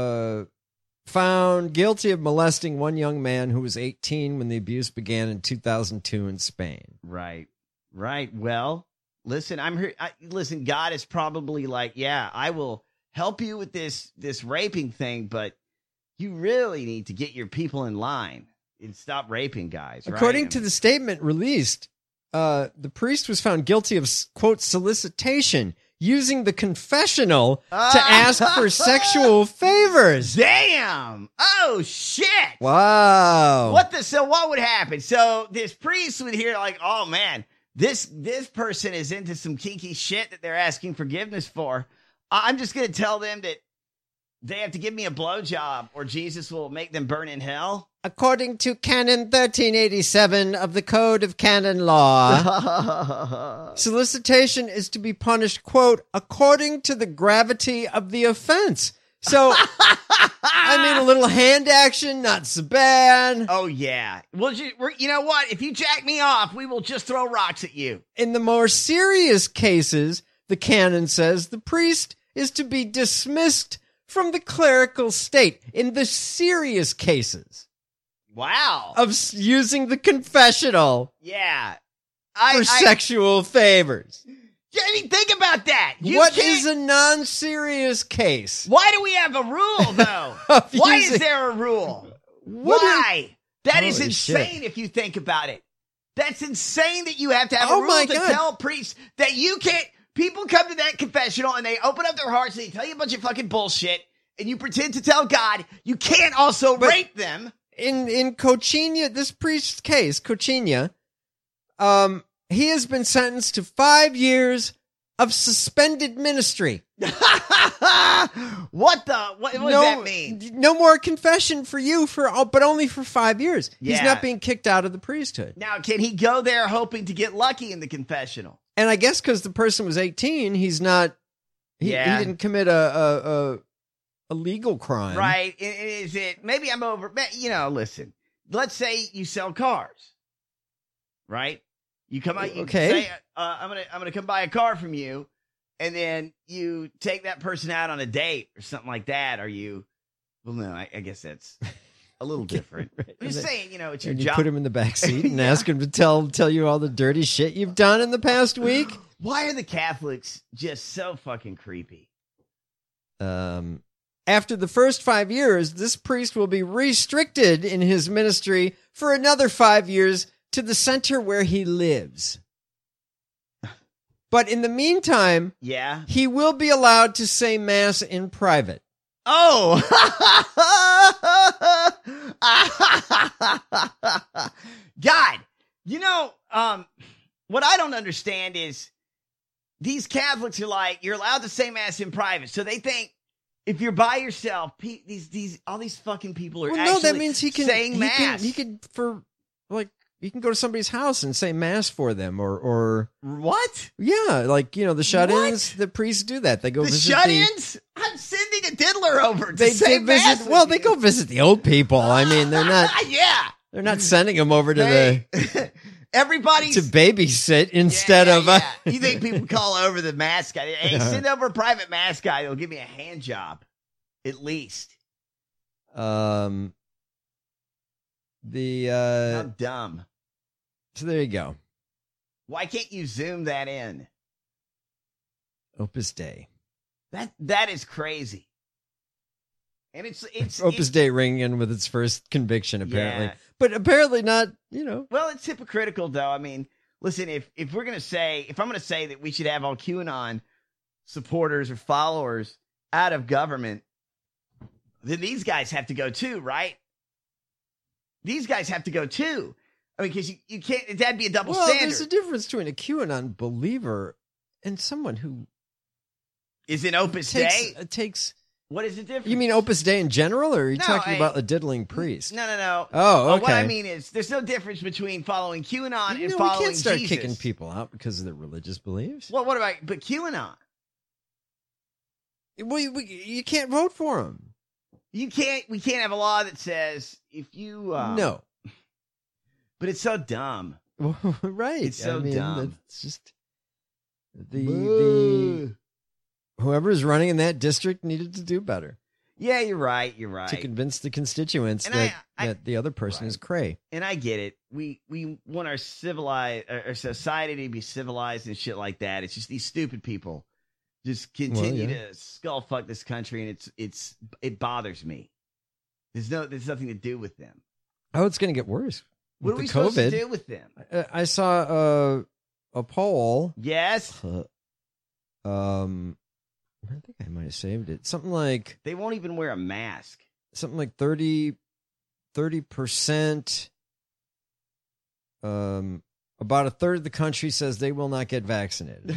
found guilty of molesting one young man who was 18 when the abuse began in 2002 in Spain. Right. Well, listen, listen, God is probably like, yeah, I will help you with this raping thing, but you really need to get your people in line and stop raping guys. According to the statement released, the priest was found guilty of, quote, solicitation, using the confessional to ask for sexual favors. Damn! Oh, shit! Wow. So what would happen? So this priest would hear like, oh, man, this person is into some kinky shit that they're asking forgiveness for. I'm just going to tell them that they have to give me a blowjob or Jesus will make them burn in hell. According to Canon 1387 of the Code of Canon Law, solicitation is to be punished, quote, according to the gravity of the offense. So, I mean, a little hand action, not so bad. Oh, yeah. Well, you know what? If you jack me off, we will just throw rocks at you. In the more serious cases, the canon says the priest is to be dismissed from the clerical state. In the serious cases. Wow. Of using the confessional. Yeah. For sexual favors. I mean, think about that. What is a non-serious case? Why do we have a rule, though? Why is there a rule? Why? That is insane if you think about it. That's insane that you have to have a rule to tell priests that you can't. People come to that confessional and they open up their hearts and they tell you a bunch of fucking bullshit and you pretend to tell God you can't also rape them. In Cochina, this priest's case, Cochina, he has been sentenced to 5 years of suspended ministry. What does that mean? No more confession for you but only for 5 years. Yeah. He's not being kicked out of the priesthood. Now, can he go there hoping to get lucky in the confessional? And I guess because the person was 18, he's not. He didn't commit a legal crime, right? Is it? Maybe I'm over. Listen. Let's say you sell cars, right? You come out. You say, I'm gonna come buy a car from you, and then you take that person out on a date or something like that. Are you? Well, no. I guess that's a little different. Right. I'm just saying, it's your and job. You put him in the back seat and ask him to tell you all the dirty shit you've done in the past week. Why are the Catholics just so fucking creepy? After the first 5 years, this priest will be restricted in his ministry for another 5 years to the center where he lives. But in the meantime, he will be allowed to say Mass in private. Oh! God, what I don't understand is these Catholics are like, you're allowed to say Mass in private. So they think if you're by yourself, all these fucking people are actually that means he can, saying Mass. He could you can go to somebody's house and say Mass for them, or what? Yeah, the shut-ins. The priests do that. They go visit shut-ins. I'm sending a diddler over to say Mass. They go visit the old people. I mean, they're not. They're not sending them over to everybody's to babysit instead of. You think people call over the Mass guy? Hey, send over a private Mass guy. They'll give me a hand job, at least. How dumb. So there you go. Why can't you zoom that in? Opus Dei. That is crazy. And it's Opus Dei ringing in with its first conviction, apparently. But apparently not, Well, it's hypocritical, though. I mean, listen, if I'm going to say that we should have all QAnon supporters or followers out of government, then these guys have to go too, right? These guys have to go too. I mean, because you can't, that'd be a double standard. There's a difference between a QAnon believer and someone who is in Opus Dei. What is the difference? You mean Opus Dei in general, or are you talking about a diddling priest? No. Oh, okay. What I mean is, there's no difference between following QAnon and following we can't start Jesus. Kicking people out because of their religious beliefs. Well, what about but QAnon? Well, you can't vote for them. We can't have a law that says if you no. But it's so dumb. Right. It's so dumb. It's just the whoever is running in that district needed to do better. Yeah, you're right. To convince the constituents that the other person is cray. And I get it. We want our society to be civilized and shit like that. It's just these stupid people just continue to skull fuck this country, and it bothers me. There's nothing to do with them. Oh, it's going to get worse. What are we supposed to do with them? I saw a poll. Yes. I think I might have saved it. Something like they won't even wear a mask. Something like 30%. About a third of the country says they will not get vaccinated.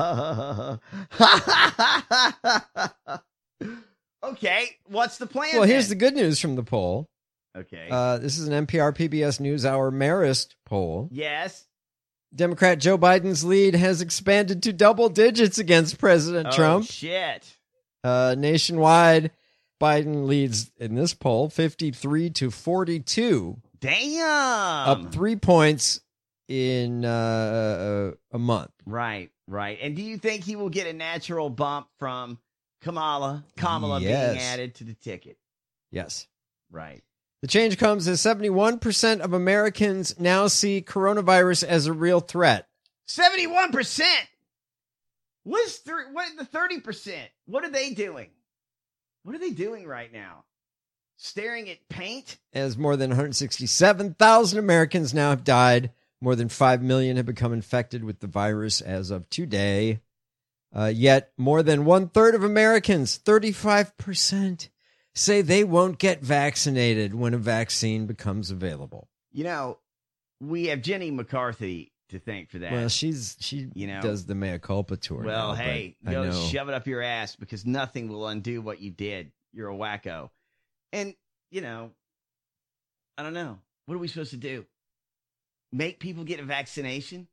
Okay, what's the plan? Well, here's the good news from the poll. Okay. This is an NPR PBS NewsHour Marist poll. Yes. Democrat Joe Biden's lead has expanded to double digits against President Trump. Shit. Nationwide, Biden leads in this poll 53-42. Damn. Up 3 points in a month. Right. And do you think he will get a natural bump from Kamala being added to the ticket? Yes. Right. The change comes as 71% of Americans now see coronavirus as a real threat. 71%? What the 30%? What are they doing? What are they doing right now? Staring at paint? As more than 167,000 Americans now have died. More than 5 million have become infected with the virus as of today. Yet more than 1/3 of Americans, 35%, say they won't get vaccinated when a vaccine becomes available. We have Jenny McCarthy to thank for that. Well, she does the mea culpa tour. Well, now, hey, go shove it up your ass, because nothing will undo what you did. You're a wacko. And, I don't know. What are we supposed to do? Make people get a vaccination?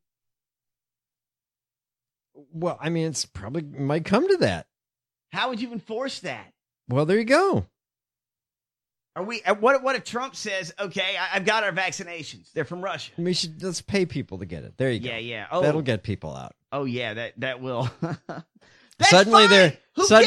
Well, I mean, it's probably might come to that. How would you enforce that? Well, there you go. Are we? What if Trump says, "Okay, I've got our vaccinations. They're from Russia. Let's pay people to get it." There you go. Yeah. Oh, that'll get people out. Oh yeah, that will. Suddenly their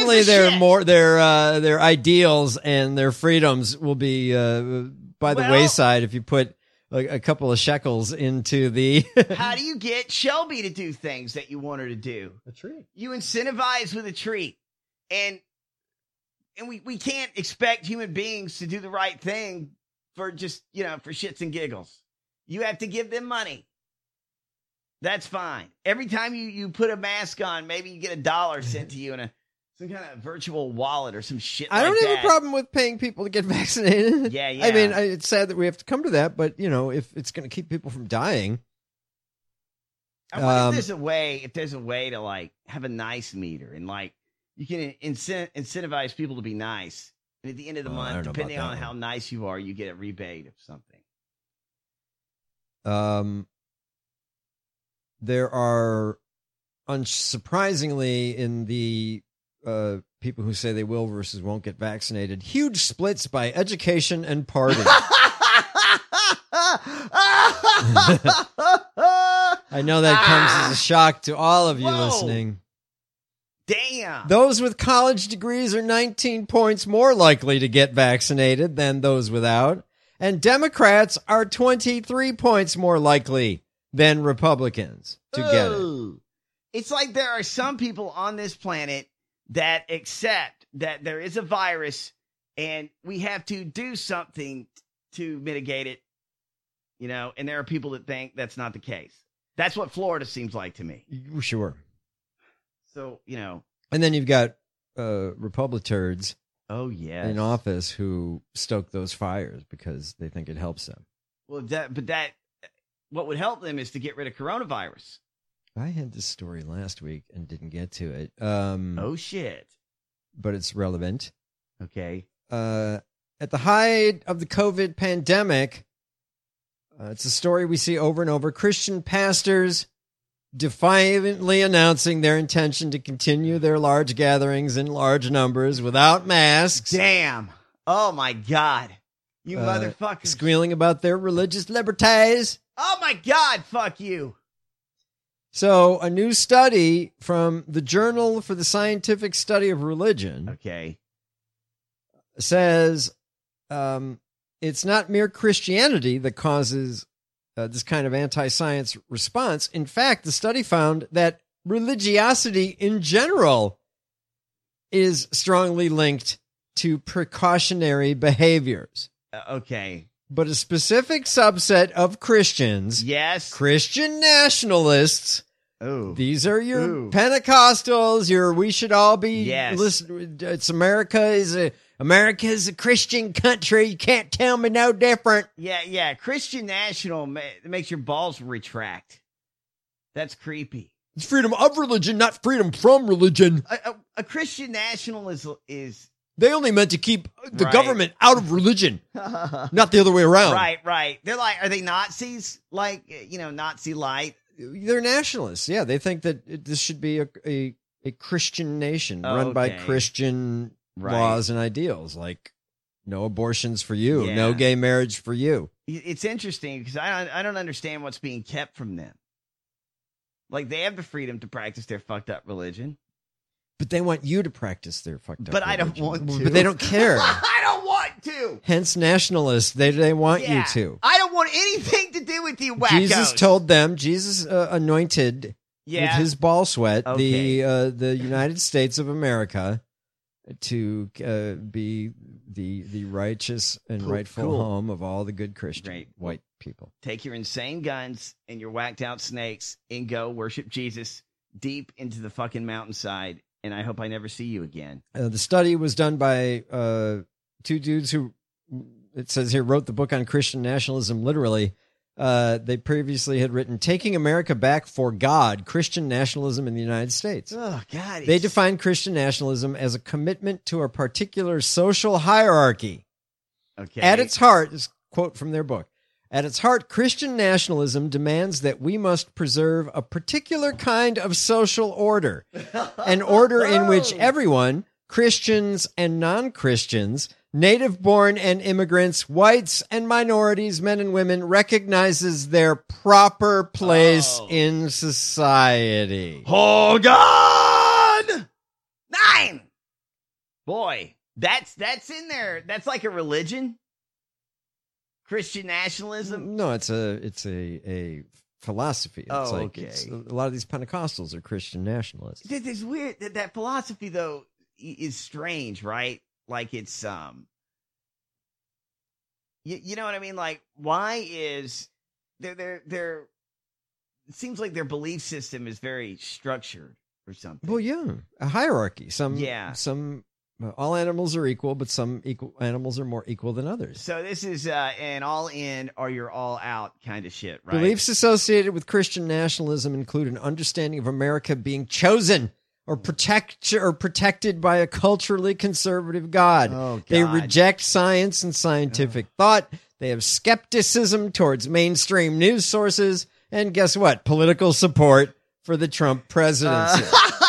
ideals and their freedoms will be by the wayside if you put a couple of shekels into the. How do you get Shelby to do things that you want her to do? A treat. You incentivize with a treat, and And we can't expect human beings to do the right thing for just, for shits and giggles. You have to give them money. That's fine. Every time you put a mask on, maybe you get $1 sent to you in some kind of virtual wallet or some shit like that. I don't have a problem with paying people to get vaccinated. Yeah. I mean, it's sad that we have to come to that, but, if it's going to keep people from dying. I wonder if there's a way to, like, have a nice meter and, like, you can incentivize people to be nice. And at the end of the month, depending on how nice you are, you get a rebate of something. There are, unsurprisingly, in the people who say they will versus won't get vaccinated, huge splits by education and party. I know that comes as a shock to all of you listening. Damn. Those with college degrees are 19 points more likely to get vaccinated than those without. And Democrats are 23 points more likely than Republicans to get it. It's like there are some people on this planet that accept that there is a virus and we have to do something to mitigate it, and there are people that think that's not the case. That's what Florida seems like to me. Sure. So, And then you've got Republicans in office who stoke those fires because they think it helps them. Well, what would help them is to get rid of coronavirus. I had this story last week and didn't get to it. Oh, shit. But it's relevant. Okay. At the height of the COVID pandemic, it's a story we see over and over. Christian pastors defiantly announcing their intention to continue their large gatherings in large numbers without masks. Damn. Oh, my God. You motherfuckers. Squealing about their religious liberties. Oh, my God. Fuck you. So a new study from the Journal for the Scientific Study of Religion says it's not mere Christianity that causes this kind of anti-science response. In fact, the study found that religiosity in general is strongly linked to precautionary behaviors. Okay. But a specific subset of Christians, Christian nationalists, these are your Pentecostals, we should all be listen. It's America is a Christian country. You can't tell me no different. Yeah. Christian national makes your balls retract. That's creepy. It's freedom of religion, not freedom from religion. A Christian national is they only meant to keep the government out of religion, not the other way around. Right. They're like, are they Nazis? Like, Nazi light? They're nationalists. Yeah, they think that this should be a Christian nation run by Christian laws and ideals, like no abortions for you, no gay marriage for you. It's interesting because I don't understand what's being kept from them. Like, they have the freedom to practice their fucked up religion. But they want you to practice their fucked up religion. I don't want to. But they don't care. I don't want to. Hence nationalists. They want you to. I don't want anything to do with you wackos. Jesus told them, Jesus anointed with his ball sweat the United States of America to be the righteous and rightful home of all the good Christian white people. Take your insane guns and your whacked out snakes and go worship Jesus deep into the fucking mountainside. And I hope I never see you again. The study was done by two dudes who, it says here, wrote the book on Christian nationalism literally. They previously had written Taking America Back for God, Christian Nationalism in the United States. Oh, God. They define Christian nationalism as a commitment to a particular social hierarchy. Okay. At its heart, this quote from their book, at its heart, Christian nationalism demands that we must preserve a particular kind of social order, an order in which everyone, Christians and non-Christians, native-born and immigrants, whites and minorities, men and women, recognizes their proper place in society. Hold on! 9! Boy, that's in there. That's like a religion. Christian nationalism? No, it's a philosophy. It's a lot of these Pentecostals are Christian nationalists. It's weird that philosophy, though, is strange, right? like it's you know what I mean? Like, why is they're it seems like their belief system is very structured or something. Well, yeah, a hierarchy. Some all animals are equal, but some animals are more equal than others. So this is an all in or you're all out kind of shit, right? Beliefs associated with Christian nationalism include an understanding of America being chosen or protected by a culturally conservative God. Oh, God. They reject science and scientific thought. They have skepticism towards mainstream news sources. And guess what? Political support for the Trump presidency.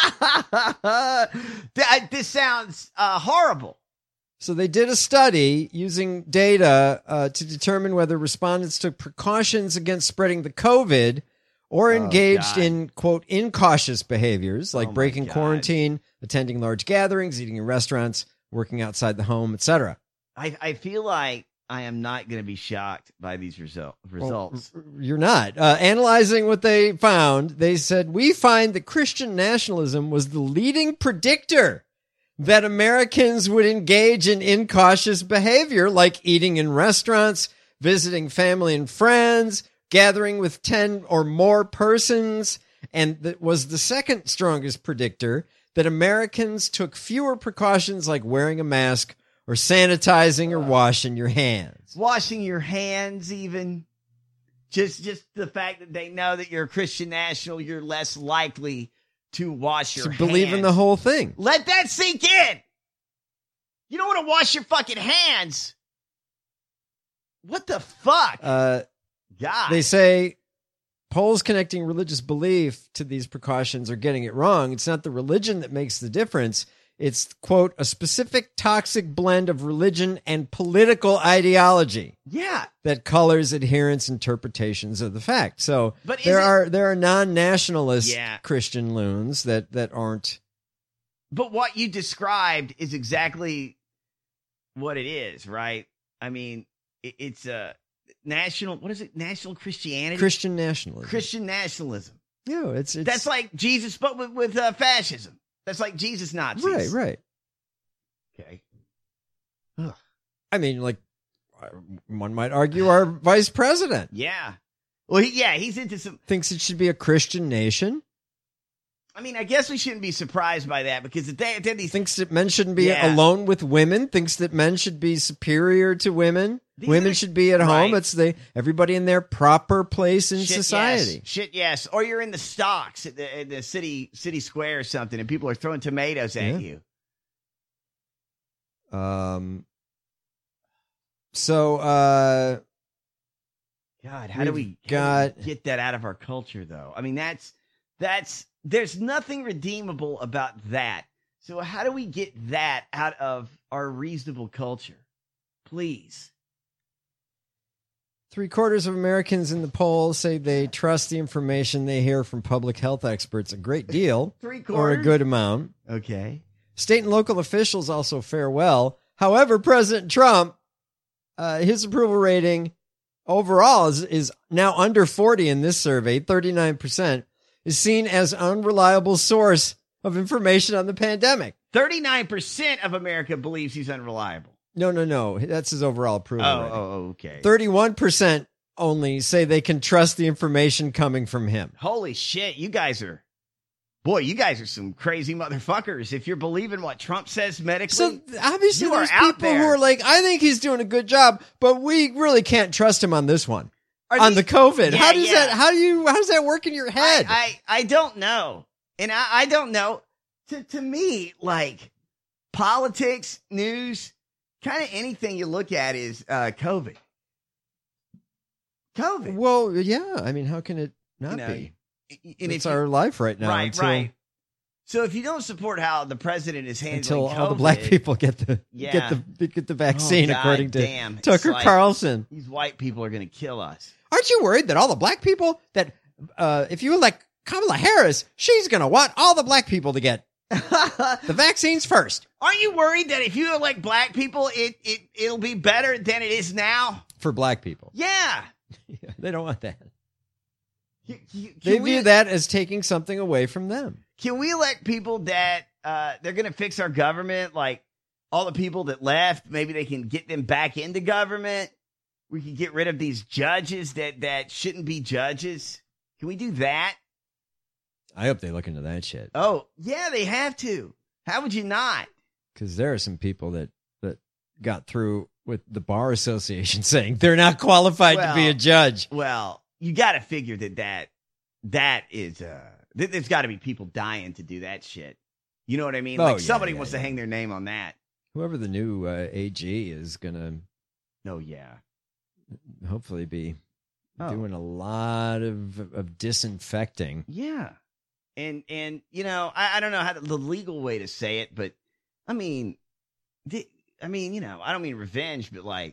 This sounds horrible. So they did a study using data to determine whether respondents took precautions against spreading the COVID or engaged in, quote, incautious behaviors like breaking quarantine, attending large gatherings, eating in restaurants, working outside the home, etc. I feel like I am not going to be shocked by these results. Well, you're not. Analyzing what they found, they said, we find that Christian nationalism was the leading predictor that Americans would engage in incautious behavior like eating in restaurants, visiting family and friends, gathering with 10 or more persons, and that was the second strongest predictor that Americans took fewer precautions like wearing a mask or sanitizing or washing your hands. Washing your hands, even. Just the fact that they know that you're a Christian national, you're less likely to wash your hands. Believe in the whole thing. Let that sink in. You don't want to wash your fucking hands. What the fuck? God. They say polls connecting religious belief to these precautions are getting it wrong. It's not the religion that makes the difference. It's, quote, a specific toxic blend of religion and political ideology. Yeah. That colors adherents' interpretations of the fact. So but there are non-nationalist Christian loons that aren't. But what you described is exactly what it is, right? I mean, it's a national, what is it? National Christianity? Christian nationalism. Christian nationalism. Yeah, it's that's like Jesus, but with fascism. That's like Jesus Nazis. Right. Okay. Ugh. I mean, like, one might argue our vice president. Yeah. Well, he's into some. Thinks it should be a Christian nation. I mean, I guess we shouldn't be surprised by that because thinks that men shouldn't be alone with women. Thinks that men should be superior to women. Women should be at home. It's everybody in their proper place in society. Yes. Or you're in the stocks at the city square or something, and people are throwing tomatoes at you. So, God, how do we get that out of our culture, though? I mean, that's there's nothing redeemable about that. So how do we get that out of our reasonable culture? Please. 3/4 of Americans in the poll say they trust the information they hear from public health experts a great deal. 3/4? Or a good amount. Okay. State and local officials also fare well. However, President Trump, his approval rating overall is now under 40 in this survey, 39%, is seen as an unreliable source of information on the pandemic. 39% of America believes he's unreliable. No. That's his overall approval rating. Okay. 31% only say they can trust the information coming from him. Holy shit, you guys are some crazy motherfuckers. If you're believing what Trump says medically, so obviously there's people who are like, I think he's doing a good job, but we really can't trust him on this one. The COVID. How does that work in your head? I don't know. And I don't know. To me, like, politics, news, kind of anything you look at is COVID. Well, yeah. I mean, how can it not be? It's our life right now. Right. So if you don't support how the president is handling until COVID, all the black people get the vaccine, according to Tucker Carlson, these white people are going to kill us. Aren't you worried that all the black people that if you elect Kamala Harris, she's going to want all the black people to get the vaccines first? Aren't you worried that if you elect black people, it'll be better than it is now for black people? Yeah, they don't want that. They view that as taking something away from them. Can we elect people that they're going to fix our government? Like all the people that left, maybe they can get them back into government. We can get rid of these judges that shouldn't be judges. Can we do that? I hope they look into that shit. Oh, yeah, they have to. How would you not? Because there are some people that got through with the Bar Association saying they're not qualified to be a judge. Well, you got to figure that is, there's got to be people dying to do that shit. You know what I mean? Like somebody wants to hang their name on that. Whoever the new AG is going to. Oh, yeah. Hopefully be doing a lot of disinfecting. Yeah. And you know, I don't know how the legal way to say it, but I mean, you know, I don't mean revenge, but like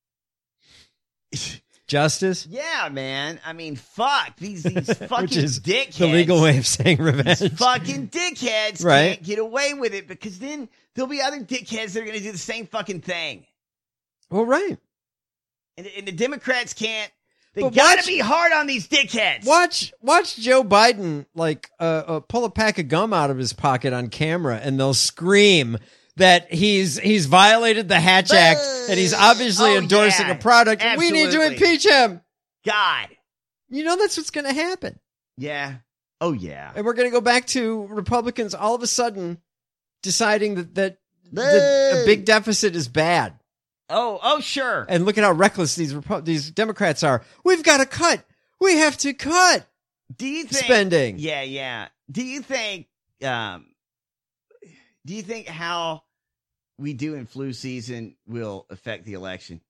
justice. Yeah, man. I mean, fuck these fucking Which is dickheads. The legal way of saying revenge. These fucking dickheads Right. can't get away with it because then there'll be other dickheads that are going to do the same fucking thing. Well, right. And the Democrats can't. They got to be hard on these dickheads. Watch Joe Biden like pull a pack of gum out of his pocket on camera, and they'll scream that he's violated the Hatch Act and he's obviously endorsing a product. Absolutely. We need to impeach him. God, you know that's what's going to happen. Yeah. Oh yeah. And we're going to go back to Republicans all of a sudden deciding that a big deficit is bad. Oh, sure. And look at how reckless these Democrats are. We've got to cut. We have to cut. Do you think spending? Yeah. Do you think how we do in flu season will affect the election?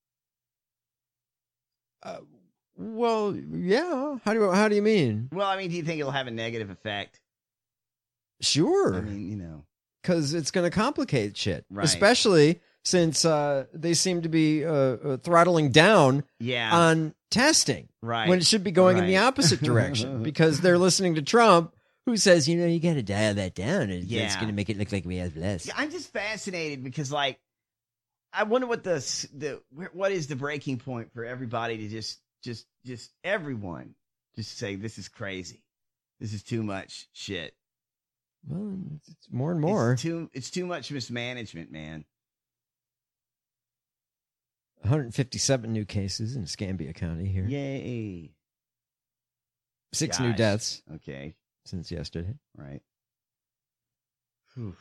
Well, yeah. How do you mean? Well, I mean, do you think it'll have a negative effect? Sure. I mean, you know, because it's going to complicate shit, right. Especially since they seem to be throttling down on testing, right? When it should be going in the opposite direction because they're listening to Trump, who says, you know, you got to dial that down. It's going to make it look like we have less. Yeah, I'm just fascinated because, like, I wonder what what is the breaking point for everybody to just everyone just say this is crazy, this is too much shit. Well, it's more and more. It's too much mismanagement, man. 157 new cases in Escambia County here. Yay. 6 new deaths. Okay. Since yesterday. Right. The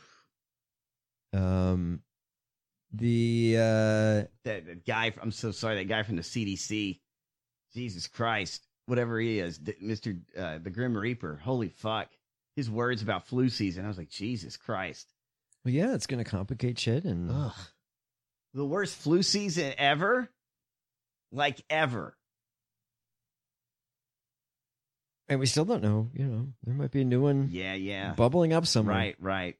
that guy, I'm so sorry, that guy from the CDC, Jesus Christ, whatever he is, Mr. The Grim Reaper, holy fuck. His words about flu season, I was like, Jesus Christ. Well, yeah, it's going to complicate shit. And the worst flu season ever? Like, ever. And we still don't know, you know, there might be a new one bubbling up somewhere. Right.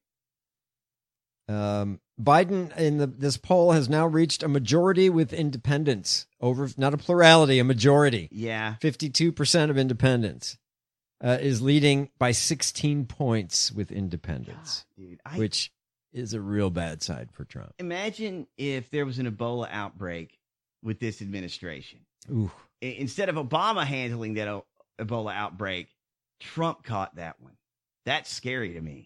Biden in this poll has now reached a majority with independents. Not a plurality, a majority. Yeah. 52% of independents. Is leading by 16 points with independents, God, dude, which is a real bad side for Trump. Imagine if there was an Ebola outbreak with this administration. Ooh. Instead of Obama handling that Ebola outbreak, Trump caught that one. That's scary to me.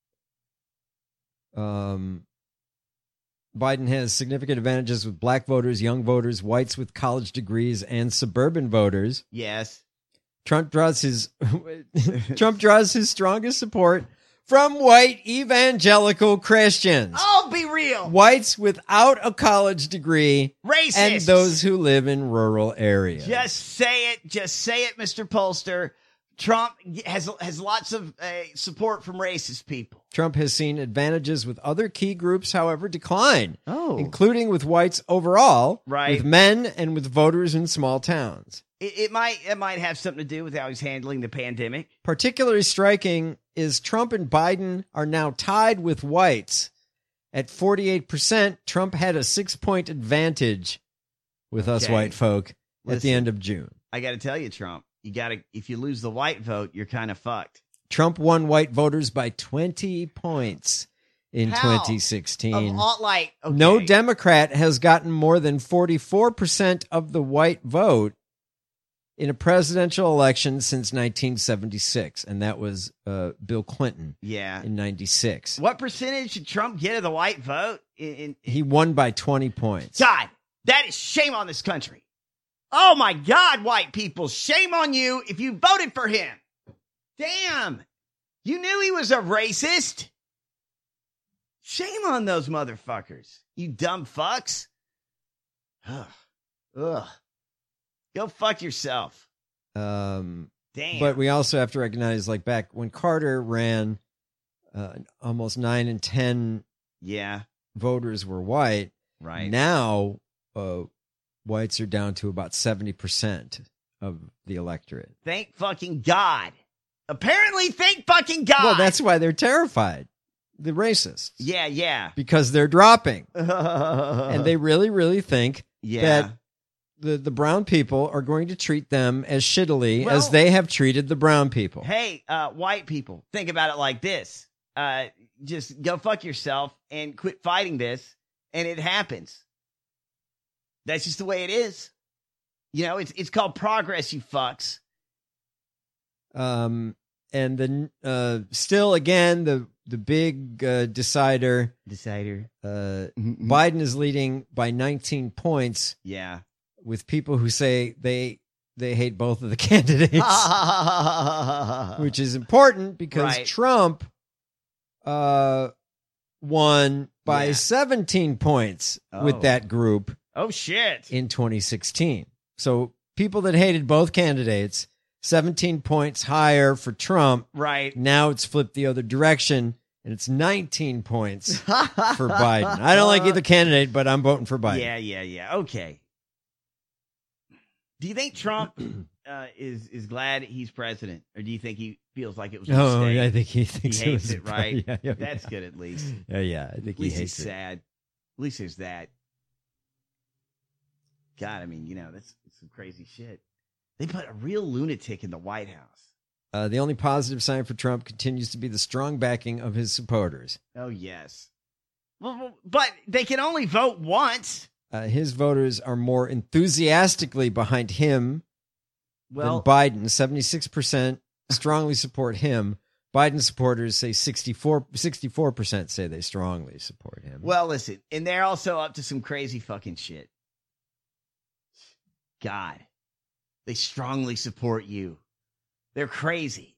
Biden has significant advantages with black voters, young voters, whites with college degrees, and suburban voters. Yes. Trump draws his strongest support from white evangelical Christians. Oh, be real. Whites without a college degree. Racists. And those who live in rural areas. Just say it, Mr. Pollster. Trump has lots of support from racist people. Trump has seen advantages with other key groups, however, decline. Oh. Including with whites overall, right. With men and with voters in small towns. It might have something to do with how he's handling the pandemic. Particularly striking is Trump and Biden are now tied with whites. At 48%, Trump had a 6-point advantage with us white folk at the end of June. I got to tell you, Trump, if you lose the white vote, you're kind of fucked. Trump won white voters by 20 points in 2016. No Democrat has gotten more than 44% of the white vote in a presidential election since 1976, and that was Bill Clinton. Yeah. In 96. What percentage did Trump get of the white vote? He won by 20 points. God, that is shame on this country. Oh my God, white people, shame on you if you voted for him. Damn. You knew he was a racist. Shame on those motherfuckers. You dumb fucks. Ugh. Ugh. Go fuck yourself. Damn. Damn. But we also have to recognize, like, back when Carter ran, almost 9 in 10 voters were white. Right. Now, whites are down to about 70% of the electorate. Thank fucking God. Apparently, thank fucking God. Well, that's why they're terrified. The racists. Yeah. Because they're dropping. And they really, really think that the brown people are going to treat them as shittily as they have treated the brown people. Hey, white people, think about it like this. Just go fuck yourself and quit fighting this, and it happens. That's just the way it is. You know, it's called progress, you fucks. And then still, again, the big decider. Biden is leading by 19 points. Yeah. With people who say they hate both of the candidates, which is important because Trump won by 17 points with that group. Oh, shit. In 2016. So people that hated both candidates, 17 points higher for Trump. Right. Now it's flipped the other direction, and it's 19 points for Biden. I don't like either candidate, but I'm voting for Biden. Yeah. Okay. Do you think Trump is glad he's president, or do you think he feels like it was a mistake? Oh, I think he thinks he hates it, right? Yeah, That's good, at least. Yeah. I think at least he hates he's it. sad. At least there's that. God, I mean, that's some crazy shit. They put a real lunatic in the White House. The only positive sign for Trump continues to be the strong backing of his supporters. Oh, yes. Well, but they can only vote once. His voters are more enthusiastically behind him than Biden. 76% strongly support him. Biden supporters say 64% say they strongly support him. Well, listen, and they're also up to some crazy fucking shit. God, they strongly support you. They're crazy.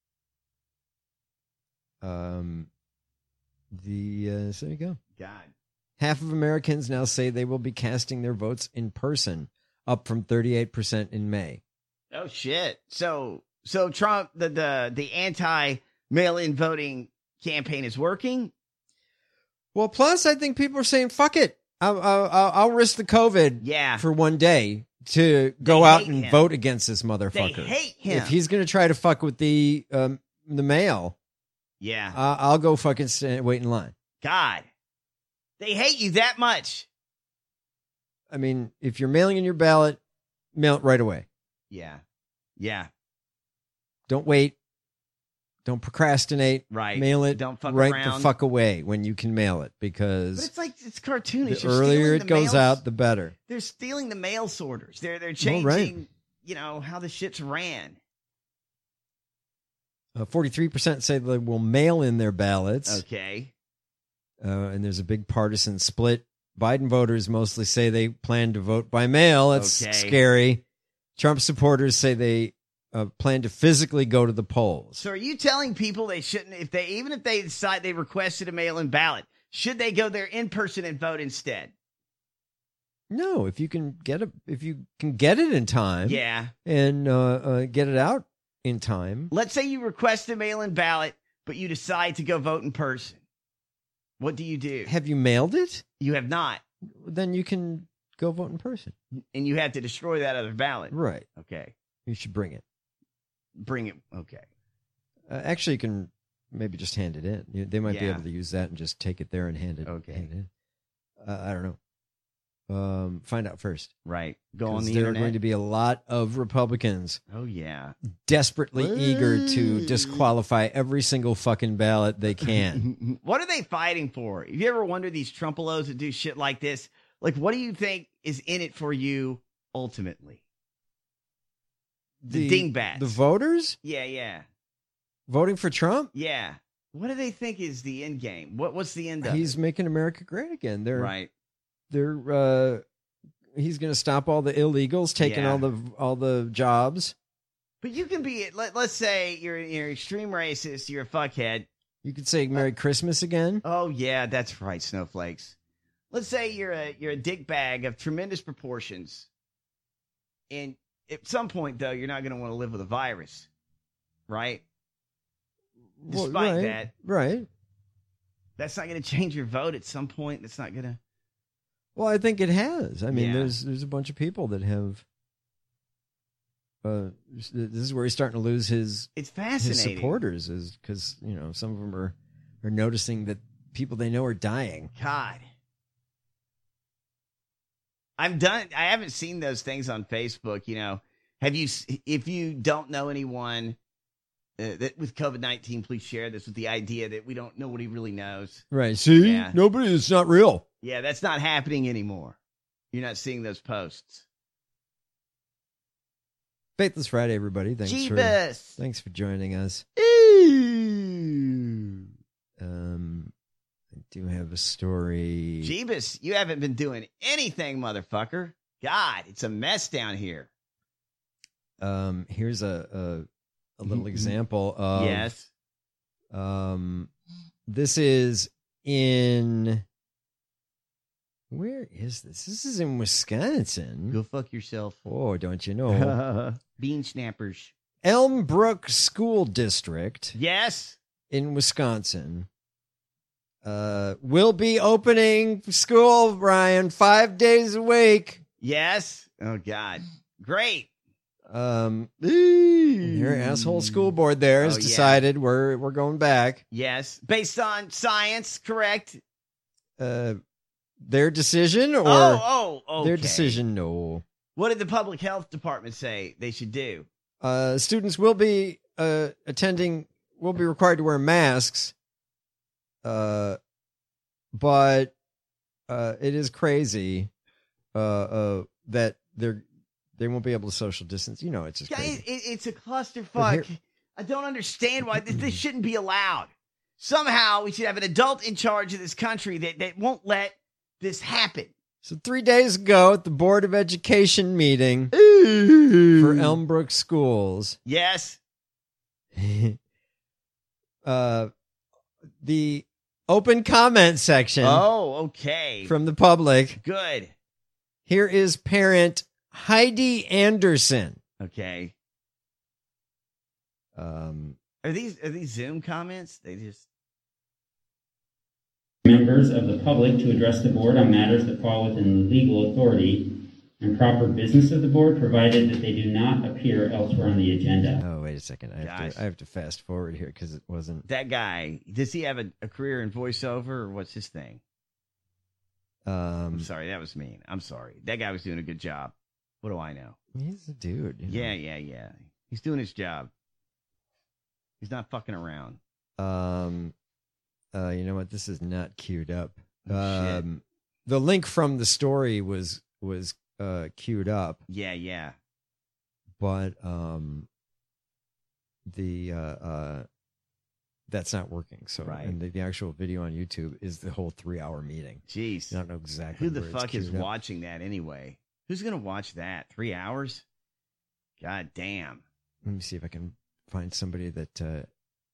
So there you go. God. Half of Americans now say they will be casting their votes in person, up from 38% in May. Oh shit! So Trump, the anti-mail-in voting campaign is working. Well, plus I think people are saying, "Fuck it, I'll risk the COVID for one day to go out and vote against this motherfucker." They hate him. If he's going to try to fuck with the mail, I'll go fucking wait in line. God. They hate you that much. I mean, if you're mailing in your ballot, mail it right away. Yeah. Don't wait. Don't procrastinate. Right. Mail it Don't fuck right around. the fuck away when you can mail it, because it's cartoonish. The earlier it goes out, the better. They're stealing the mail sorters. They're changing, how the shit's ran. 43% say they will mail in their ballots. Okay. And there's a big partisan split. Biden voters mostly say they plan to vote by mail. That's scary. Trump supporters say they plan to physically go to the polls. So are you telling people they shouldn't, even if they decide they requested a mail-in ballot, should they go there in person and vote instead? No, if you can get it in time. Yeah. And get it out in time. Let's say you request a mail-in ballot, but you decide to go vote in person. What do you do? Have you mailed it? You have not. Then you can go vote in person. And you have to destroy that other ballot. Right. Okay. You should bring it. Okay. Actually, you can maybe just hand it in. They might be able to use that and just take it there and hand it. Okay. Hand it in. I don't know. Find out first. Right. Go on the there internet. are going to be a lot of Republicans. Oh, yeah. Desperately eager to disqualify every single fucking ballot they can. What are they fighting for? Have you ever wondered, these Trumpalos that do shit like this? Like, what do you think is in it for you ultimately? The dingbats. The voters? Yeah. Voting for Trump? Yeah. What do they think is the end game? What's the end of He's making America great again. Right. He's going to stop all the illegals taking all the jobs. But you can be, let's say you're extreme racist, you're a fuckhead. You could say Merry Christmas again. Oh yeah, that's right, snowflakes. Let's say you're a dick bag of tremendous proportions, and at some point though, you're not going to want to live with a virus, right? Despite that, right? That's not going to change your vote at some point. That's not going to. Well, I think it has. I mean, there's a bunch of people that have. This is where he's starting to lose his. It's fascinating. His supporters is because some of them are noticing that people they know are dying. God, I'm done. I haven't seen those things on Facebook. Have you? If you don't know anyone that with COVID-19, please share this with the idea that nobody really knows. Right? See, nobody. It's not real. Yeah, that's not happening anymore. You're not seeing those posts. Faithless Friday, everybody. Thanks for joining us. I do have a story. Jeebus, you haven't been doing anything, motherfucker. God, it's a mess down here. Here's a little example of yes. This is in. Where is this? This is in Wisconsin. Go fuck yourself. Oh, don't you know? Bean snappers. Elmbrook School District. Yes. In Wisconsin. Will be opening school, Ryan, 5 days a week. Yes. Oh, God. Great. Your asshole school board there has decided we're going back. Yes. Based on science, correct? Their decision or okay. Their decision, no. What did the public health department say they should do? Students will be will be required to wear masks. But it is crazy that they won't be able to social distance. It's just crazy. It's a clusterfuck. I don't understand why this shouldn't be allowed. Somehow we should have an adult in charge of this country that won't let this happen. So 3 days ago at the Board of Education meeting for Elmbrook Schools. Yes. The open comment section. Oh, okay. From the public. Good. Here is parent Heidi Anderson. Okay. Are these Zoom comments? They just members of the public to address the board on matters that fall within the legal authority and proper business of the board, provided that they do not appear elsewhere on the agenda. Oh, wait a second. I have to fast forward here because it wasn't... That guy, does he have a career in voiceover or what's his thing? I'm sorry, that was mean. I'm sorry. That guy was doing a good job. What do I know? He's a dude. Yeah. He's doing his job. He's not fucking around. You know what? This is not queued up. Shit. The link from the story was queued up. Yeah. But that's not working. So right. And the actual video on YouTube is the whole 3-hour meeting. Jeez. I don't know exactly who the fuck is watching that anyway. Who's gonna watch that? 3 hours? God damn. Let me see if I can find somebody that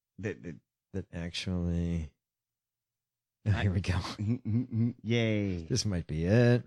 actually. Oh, here we go. Yay! This might be it.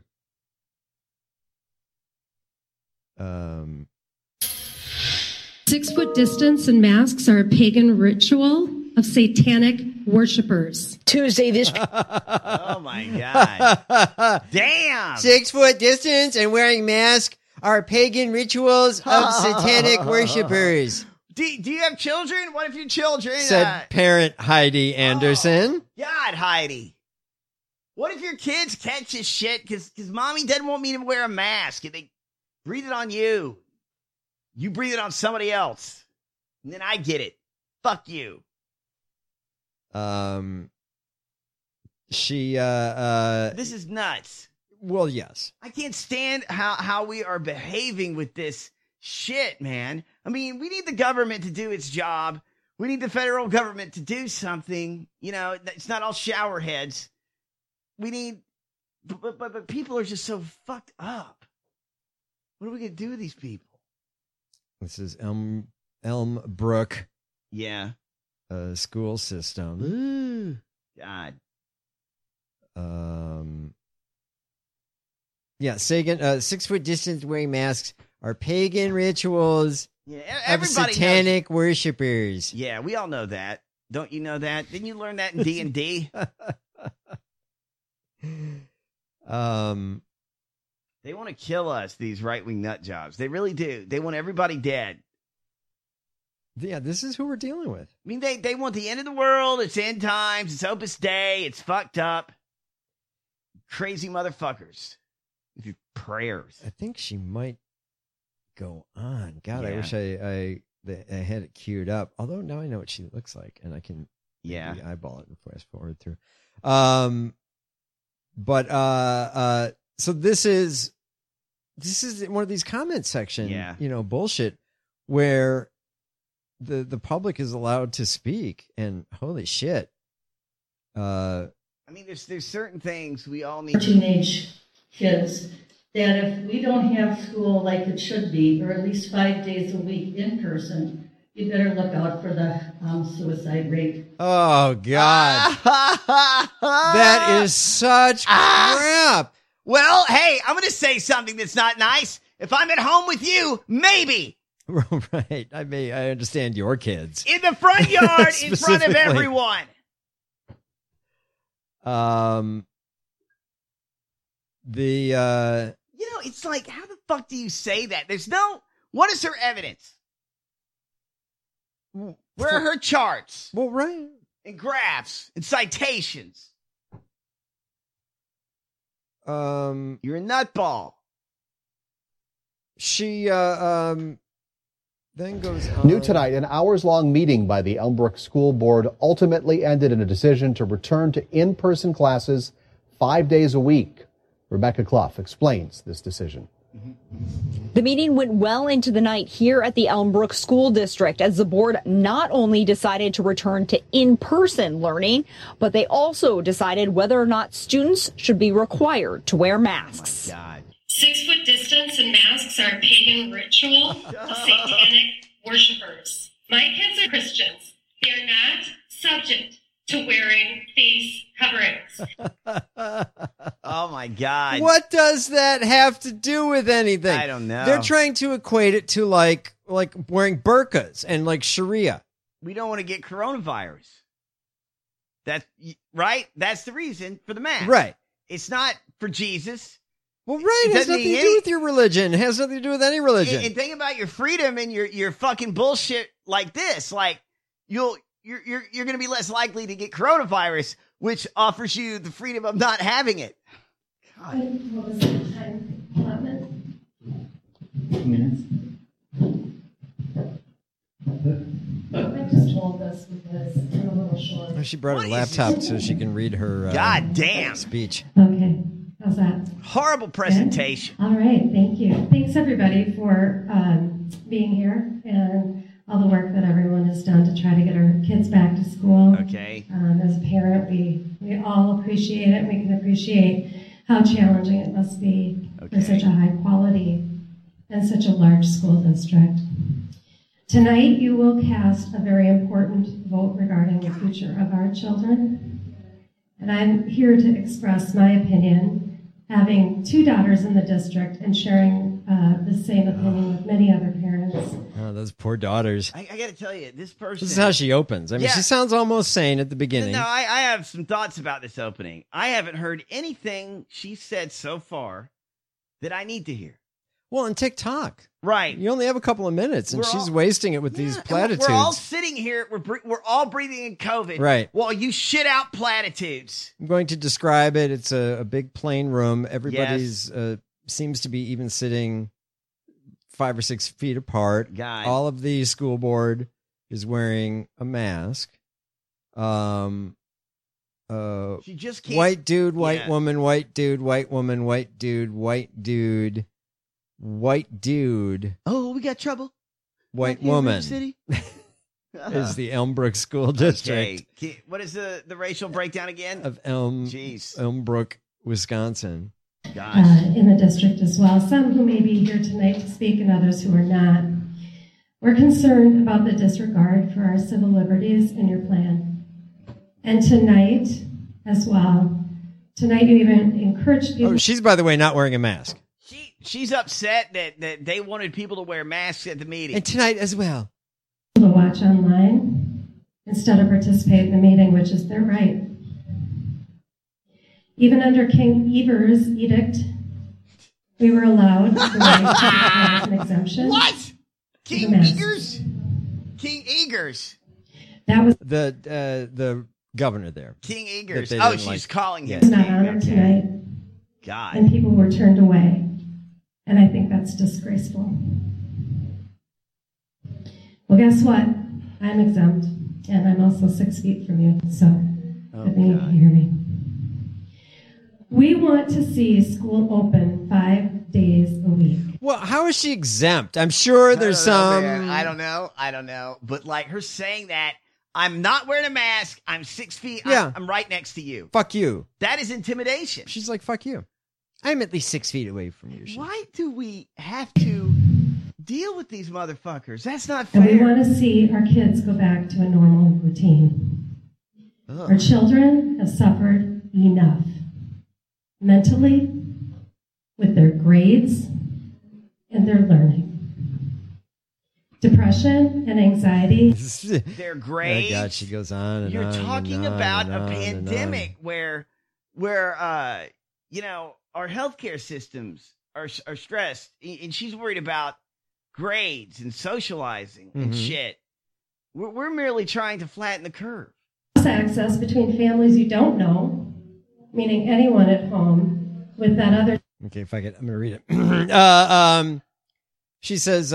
6 foot distance and masks are a pagan ritual of satanic worshipers. Tuesday this. Oh my God! Damn! 6 foot distance and wearing masks are pagan rituals of satanic worshipers. Do you have children? What if your children said parent Heidi Anderson? Oh, God, Heidi. What if your kids catch this shit because mommy doesn't want me to wear a mask and they breathe it on you? You breathe it on somebody else. And then I get it. Fuck you. This is nuts. Well, yes. I can't stand how we are behaving with this Shit, man. I mean, we need the government to do its job. We need the federal government to do something. You know, it's not all shower heads. We need, but people are just so fucked up. What are we going to do with these people? This is Elmbrook. Yeah. School system. Ooh, God. Yeah, Sagan, 6 foot distance wearing masks are pagan rituals of satanic worshippers. Yeah, we all know that. Don't you know that? Didn't you learn that in D&D? They want to kill us, these right-wing nut jobs. They really do. They want everybody dead. Yeah, this is who we're dealing with. I mean, they want the end of the world. It's end times. It's Opus Dei. It's fucked up. Crazy motherfuckers. With your prayers. I think she might go on. God, I Yeah. wish I had it queued up. Although now I know what she looks like, and I can maybe eyeball it and fast forward through. So this is one of these comment section, bullshit where the public is allowed to speak, and holy shit. I mean, there's certain things we all need. Teenage kids that if we don't have school like it should be, or at least 5 days a week in person, you better look out for the suicide rate. Oh, God. That is such crap. Well, hey, I'm going to say something that's not nice. If I'm at home with you, maybe. Right. I understand your kids. In the front yard, in front of everyone. It's like, how the fuck do you say that? What is her evidence? Where are her charts? Well, right. And graphs and citations. You're a nutball. She, then goes on. New tonight, an hours-long meeting by the Elmbrook School Board ultimately ended in a decision to return to in-person classes 5 days a week. Rebecca Clough explains this decision. The meeting went well into the night here at the Elmbrook School District as the board not only decided to return to in-person learning, but they also decided whether or not students should be required to wear masks. Oh my God. 6 foot distance and masks are a pagan ritual of satanic worshipers. My kids are Christians. They are not subject to wearing face coverings. Oh my God. What does that have to do with anything? I don't know. They're trying to equate it to like wearing burqas and like Sharia. We don't want to get coronavirus. That's right. That's the reason for the mask. Right. It's not for Jesus. Well, right. It has nothing to do with your religion. It has nothing to do with any religion. And think about your freedom and your fucking bullshit like this. Like you're going to be less likely to get coronavirus, which offers you the freedom of not having it. God. What was the time allotment? 2 minutes. I just told this because I'm a little short. Oh, she brought her laptop so she can read her God damn speech. Okay. How's that? Horrible presentation. All right. Thank you. Thanks, everybody, for being here and all the work that everyone has done to try to get our kids back to school. Okay. As a parent, we all appreciate it. We can appreciate how challenging it must be for such a high quality and such a large school district. Tonight, you will cast a very important vote regarding the future of our children. And I'm here to express my opinion, having 2 daughters in the district and sharing the same opinion with many other parents. Oh, those poor daughters. I got to tell you, this person. This is how she opens. I mean, she sounds almost sane at the beginning. No, I have some thoughts about this opening. I haven't heard anything she said so far that I need to hear. Well, on TikTok. Right. You only have a couple of minutes, and she's wasting it with these platitudes. We're all sitting here. We're all breathing in COVID. Right. While you shit out platitudes. I'm going to describe it. It's a big plain room. Everybody's seems to be even sitting 5 or 6 feet apart. God. All of the school board is wearing a mask. She just can't. White dude, white woman, white dude, white woman, white dude, white dude. white dude. Oh, we got trouble. White Like in woman Ridge City? is the Elmbrook School District Okay. What is the racial breakdown again? of Jeez. Elmbrook, Wisconsin. Gosh. In the district as well. Some who may be here tonight to speak and others who are not. We're concerned about the disregard for our civil liberties in your plan. And tonight as well, tonight you even encouraged people. Oh, she's, by the way, not wearing a mask. She's upset that they wanted people to wear masks at the meeting. And tonight as well. To watch online instead of participate in the meeting, which is their right. Even under King Evers' edict, we were allowed the right to have an exemption. What? King Egers? King Egers. That was the governor there. King Egers. That they Oh, didn't she's like. calling him. was not King. honored tonight, God. and people were turned away. And I think that's disgraceful. Well, guess what? I'm exempt, and I'm also 6 feet from you, so I think you can hear me. We want to see school open 5 days a week. Well, how is she exempt? I'm sure there's some. I don't know. But like her saying that, I'm not wearing a mask. I'm 6 feet. Yeah. I'm right next to you. Fuck you. That is intimidation. She's like, fuck you. I'm at least 6 feet away from you. Why do we have to deal with these motherfuckers? That's not And we fair. want to see our kids go back to a normal routine. Our children have suffered enough mentally, with their grades and their learning. Depression and anxiety. Their grades. Oh, God, she goes on and You're on. talking and on about and a on and pandemic where our healthcare systems are stressed, and she's worried about grades and socializing and Mhm. shit. We're merely trying to flatten the curve. Access between families you don't know, meaning anyone at home, with that other. on. Okay, fuck it. I'm going to read it. She says,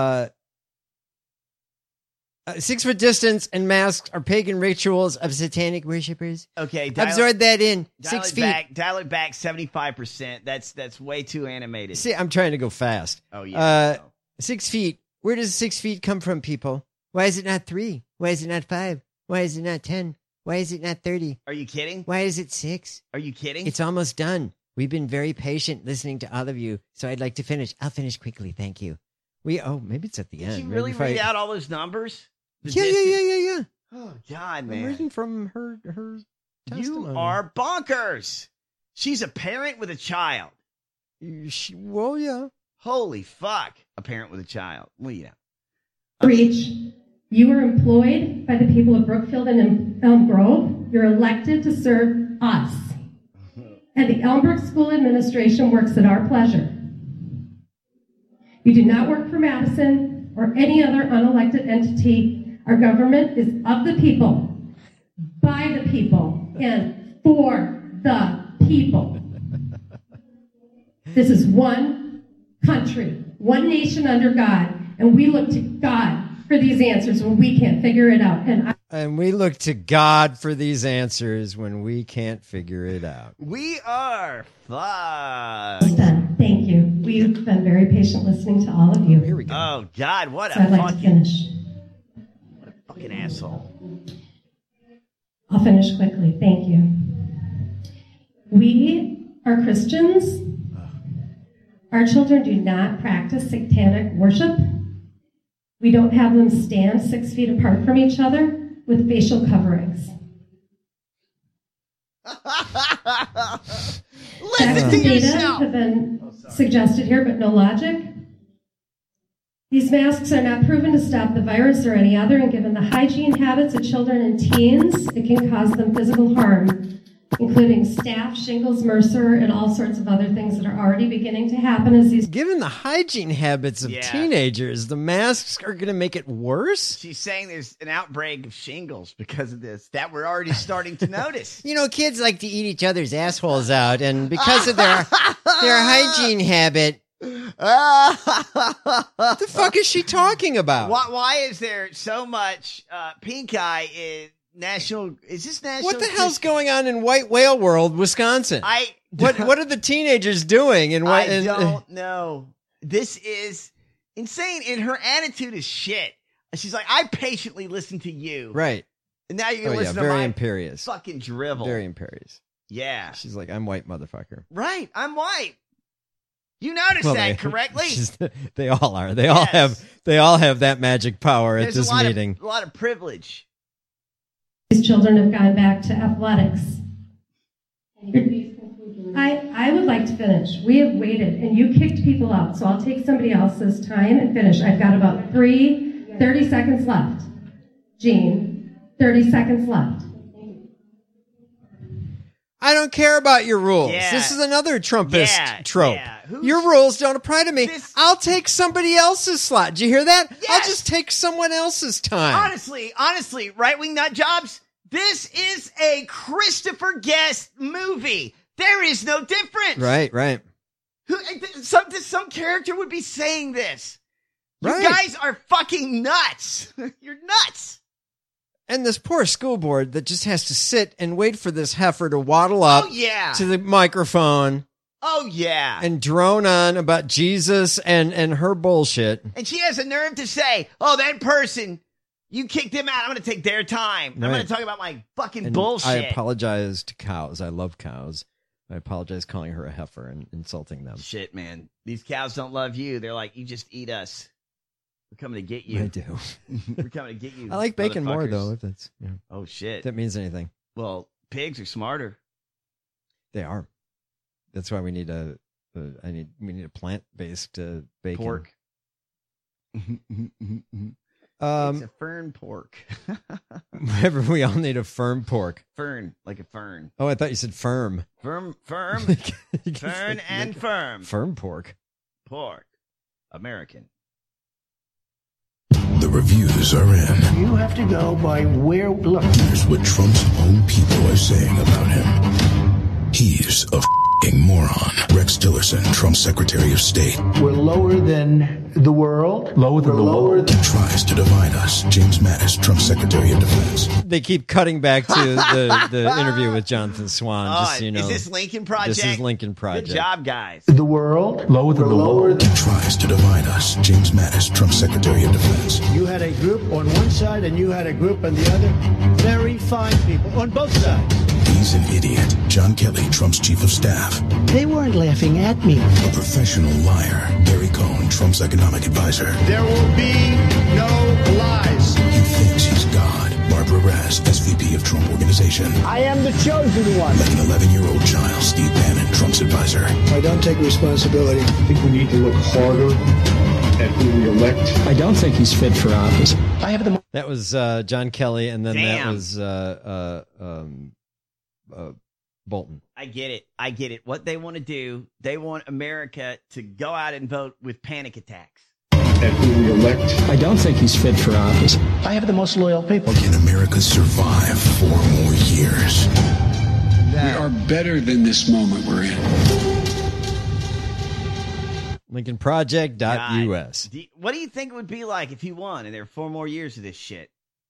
6 foot distance and masks are pagan rituals of satanic worshippers. Okay, absorb that in. 6 feet. Dial it back 75%. That's way too animated. See, I'm trying to go fast. Oh, yeah. 6 feet. Where does 6 feet come from, people? Why is it not 3? Why is it not 5? Why is it not 10? Why is it not 30? Are you kidding? Why is it 6? Are you kidding? It's almost done. We've been very patient listening to all of you, so I'd like to finish. I'll finish quickly. Thank you. Maybe it's at the end. Did you Maybe really if read out all those numbers? The Yeah. distance? Oh, God, I'm man. reading from her testimony. You are bonkers. She's a parent with a child. Well, yeah. Holy fuck. A parent with a child. Well, you know. Reach. You are employed by the people of Brookfield and Elm Grove. You're elected to serve us. And the Elmbrook School Administration works at our pleasure. You do not work for Madison or any other unelected entity. Our government is of the people, by the people, and for the people. This is one country, one nation under God, and we look to God for these answers when we can't figure it out. And we look to God for these answers when we can't figure it out. We are fucked. Thank you. We've been very patient listening to all of you. Here we go. Oh, God, what So a I'd like to finish. fucking asshole. I'll finish quickly. Thank you. We are Christians. Our children do not practice satanic worship. We don't have them stand 6 feet apart from each other with facial coverings. Listen to Data yourself. have been suggested here, but no logic. These masks are not proven to stop the virus or any other, and given the hygiene habits of children and teens, it can cause them physical harm, including staph, shingles, MRSA, and all sorts of other things that are already beginning to happen as these. Given the hygiene habits of teenagers, the masks are going to make it worse? She's saying there's an outbreak of shingles because of this that we're already starting to notice. You know, kids like to eat each other's assholes out, and because of their hygiene habit. What the fuck is she talking about? Why is there so much pink eye in national? Is this national? What the hell's going on in White Whale World, Wisconsin? What are the teenagers doing? I don't know. This is insane. And her attitude is shit. She's like, I patiently listened to you. Right. And now you're going to listen to very my imperious. fucking drivel. Very imperious. Yeah. She's like, I'm white, motherfucker. Right. I'm white. You noticed that correctly. They all are. They all have that magic power at this meeting. A lot of privilege. These children have gone back to athletics. I would like to finish. We have waited, and you kicked people out, so I'll take somebody else's time and finish. I've got about 30 seconds left. Jean, 30 seconds left. I don't care about your rules. Yeah. This is another Trumpist trope. Yeah. Your rules don't apply to me. I'll take somebody else's slot. Did you hear that? Yes. I'll just take someone else's time. Honestly, right-wing nut jobs, this is a Christopher Guest movie. There is no difference. Right. Some character would be saying this. You guys are fucking nuts. You're nuts. And this poor school board that just has to sit and wait for this heifer to waddle up to the microphone. Oh, yeah. And drone on about Jesus and her bullshit. And she has a nerve to say, oh, that person, you kicked them out. I'm going to take their time. I'm going to talk about my fucking bullshit. I apologize to cows. I love cows. I apologize calling her a heifer and insulting them. Shit, man. These cows don't love you. They're like, you just eat us. We're coming to get you. I do. We're coming to get you. I like bacon more, though, if that's... Yeah. Oh, shit. If that means anything. Well, pigs are smarter. They are. That's why we need a plant-based bacon. Pork. It's a fern pork. We all need a firm pork. Fern, like a fern. Oh, I thought you said firm. Firm. Fern and firm. Firm pork. Pork. American. The reviews are in. You have to go by where... Look. Here's what Trump's own people are saying about him. He's a f***ing moron. Rex Tillerson, Trump's Secretary of State. We're lower than the world. Lower than the world. He tries to divide us. James Mattis, Trump's Secretary of Defense. They keep cutting back to the interview with Jonathan Swan. Just so you know. Is this Lincoln Project? This is Lincoln Project. Good job, guys. The world. Lower than the world. He tries to divide us. James Mattis, Trump's Secretary of Defense. You had a group on one side and you had a group on the other. Very fine people on both sides. He's an idiot. John Kelly, Trump's chief of staff. They weren't laughing at me. A professional liar. Gary Cohn, Trump's economic advisor. There will be no lies. He thinks he's God. Barbara Rass, SVP of Trump Organization. I am the chosen one. Like an 11-year-old child, Steve Bannon, Trump's advisor. I don't take responsibility. I think we need to look harder at who we elect. I don't think he's fit for office. That was John Kelly, and then Damn. that was Bolton. I get it. What they want to do, they want America to go out and vote with panic attacks. At who we elect. I don't think he's fit for office. I have the most loyal people. Can America survive 4 more years? We are better than this moment we're in. LincolnProject.us. What do you think it would be like if he won and there were 4 more years of this shit?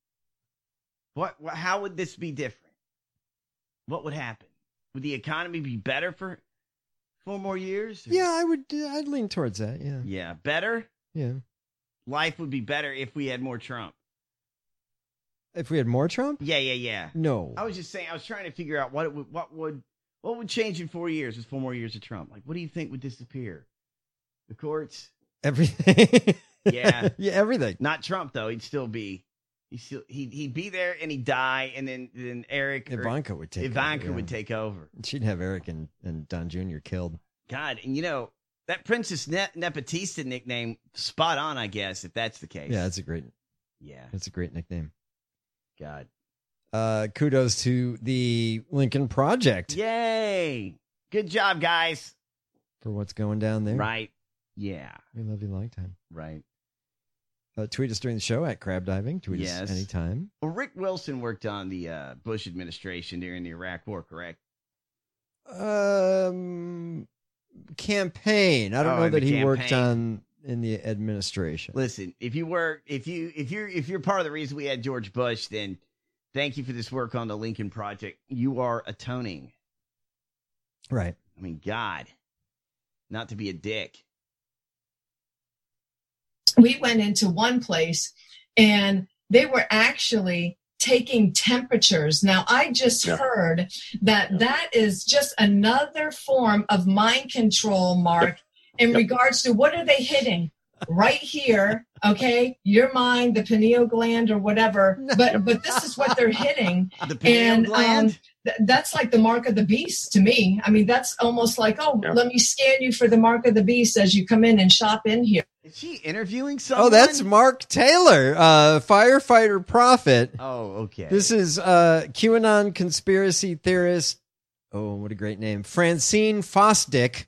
How would this be different? What would happen? Would the economy be better for 4 more years? Yeah, I'd lean towards that. Yeah. Yeah, better. Yeah. Life would be better if we had more Trump. If we had more Trump? Yeah. No. I was just saying. I was trying to figure out what would change in 4 years with 4 more years of Trump. Like, what do you think would disappear? The courts. Everything. Yeah. Yeah. Everything. Not Trump though. He'd still be. He'd be there and he'd die, and then Ivanka would take over. She'd have Eric and Don Jr. killed. God, and that Princess Nepotista nickname, spot on, I guess, if that's the case. Yeah, that's a great nickname. God. Kudos to the Lincoln Project. Yay! Good job, guys. For what's going down there. Right. Yeah. We love you long time. Right. Tweet us during the show at Crab Diving. Tweet us anytime. Well, Rick Wilson worked on the Bush administration during the Iraq War, correct? Campaign. I don't know that he worked on in the administration. Listen, if you're part of the reason we had George Bush, then thank you for this work on the Lincoln Project. You are atoning. Right. I mean, God, not to be a dick. we went into one place and they were actually taking temperatures. Now, I just heard that is just another form of mind control, Mark, in regards to what are they hitting? Right here, okay, your mind, the pineal gland or whatever, but this is what they're hitting. The pineal gland? That's like the mark of the beast to me. I mean, that's almost like, let me scan you for the mark of the beast as you come in and shop in here. Is she interviewing someone? Oh, that's Mark Taylor, firefighter prophet. Oh, okay. This is QAnon conspiracy theorist. Oh, what a great name. Francine Fosdick.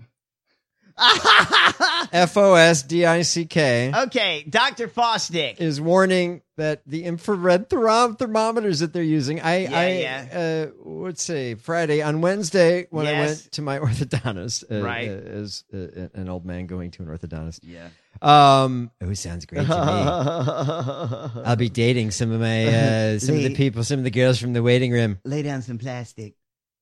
Fosdick. Okay, Dr. Fosdick is warning that the infrared thermometers that they're using. Let's say Friday on Wednesday when I went to my orthodontist, as an old man going to an orthodontist. Yeah. It sounds great to me. I'll be dating some of my some of the girls from the waiting room. Lay down some plastic.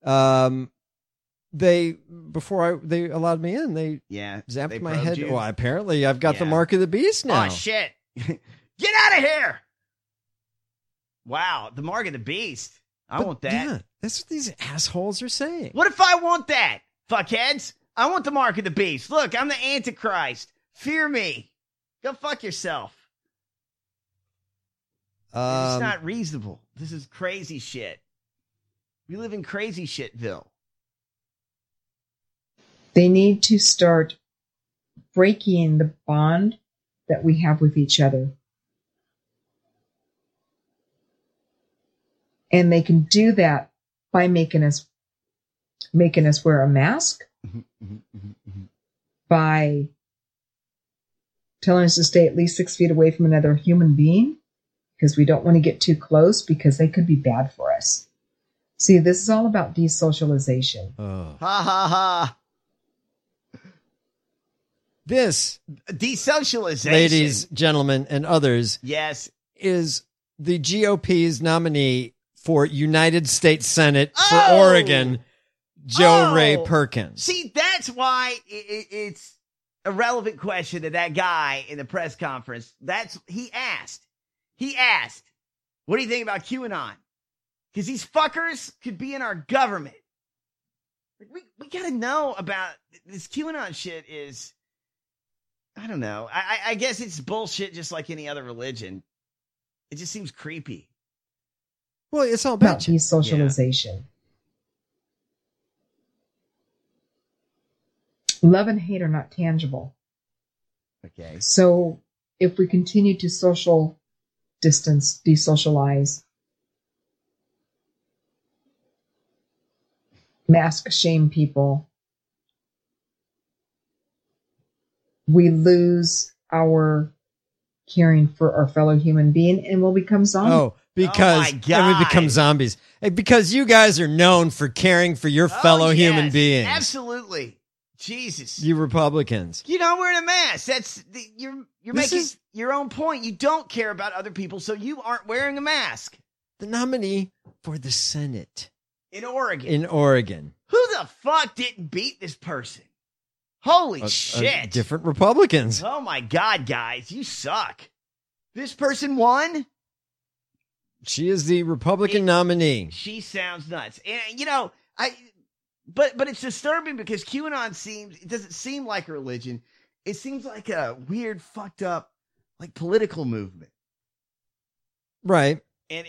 They allowed me in. They zapped my head. You. Well, apparently I've got the mark of the beast now. Oh shit! Get out of here! Wow, the mark of the beast. I want that. Yeah, that's what these assholes are saying. What if I want that, fuckheads? I want the mark of the beast. Look, I'm the Antichrist. Fear me. Go fuck yourself. It's not reasonable. This is crazy shit. We live in crazy shitville. They need to start breaking the bond that we have with each other. And they can do that by making us wear a mask, by telling us to stay at least 6 feet away from another human being, because we don't want to get too close because they could be bad for us. See, this is all about desocialization. Ha ha ha. This desocialization, ladies, gentlemen, and others, yes, is the GOP's nominee for United States Senate for Oregon, Joe Ray Perkins. See, that's why it's a relevant question to that guy in the press conference. He asked, what do you think about QAnon? Because these fuckers could be in our government. We got to know about this QAnon shit. I don't know. I guess it's bullshit just like any other religion. It just seems creepy. Well, it's all about desocialization. Yeah. Love and hate are not tangible. Okay. So if we continue to social distance, desocialize, mask shame people, we lose our caring for our fellow human being and we'll become zombies. Because we become zombies. Because you guys are known for caring for your fellow human beings. Absolutely. Jesus. You Republicans. You're not wearing a mask. You're making your own point. You don't care about other people, so you aren't wearing a mask. The nominee for the Senate. In Oregon. Who the fuck didn't beat this person? Holy shit. Different Republicans. Oh my God, guys. You suck. This person won? She is the Republican nominee. She sounds nuts. And, but it's disturbing because QAnon it doesn't seem like a religion. It seems like a weird, fucked up, like political movement. Right. And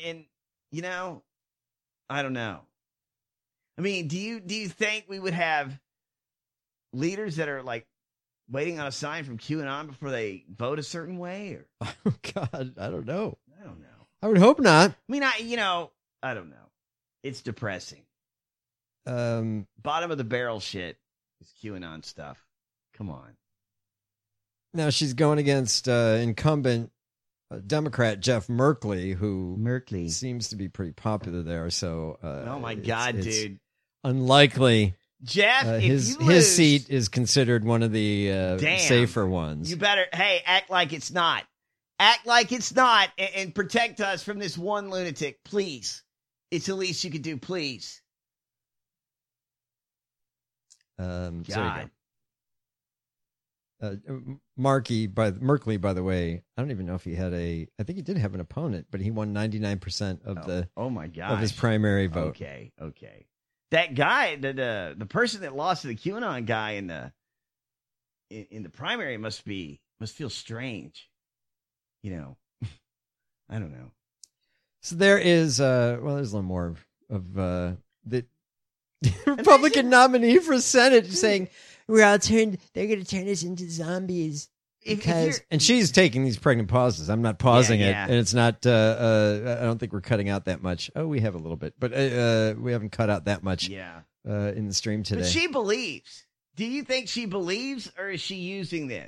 I don't know. I mean, do you think we would have leaders that are like waiting on a sign from QAnon before they vote a certain way? Or? Oh God, I don't know. I would hope not. I mean, I don't know. It's depressing. Bottom of the barrel shit is QAnon stuff. Come on. Now she's going against incumbent Democrat Jeff Merkley, who seems to be pretty popular there. So, oh my God, dude, unlikely. Jeff, his seat is considered one of the safer ones. You better, act like it's not. Act like it's not and protect us from this one lunatic, please. It's the least you could do, please. God. Merkley, by the way, I don't even know if he had I think he did have an opponent, but he won 99% of of his primary vote. Okay. That guy, the person that lost to the QAnon guy in the primary must feel strange. You know, I don't know. So there is, there's a little more of the Republican nominee for Senate saying, they're going to turn us into zombies. And she's taking these pregnant pauses. I'm not pausing it. And it's not, I don't think we're cutting out that much. Oh, we have a little bit, but we haven't cut out that much in the stream today. But she believes. Do you think she believes, or is she using this?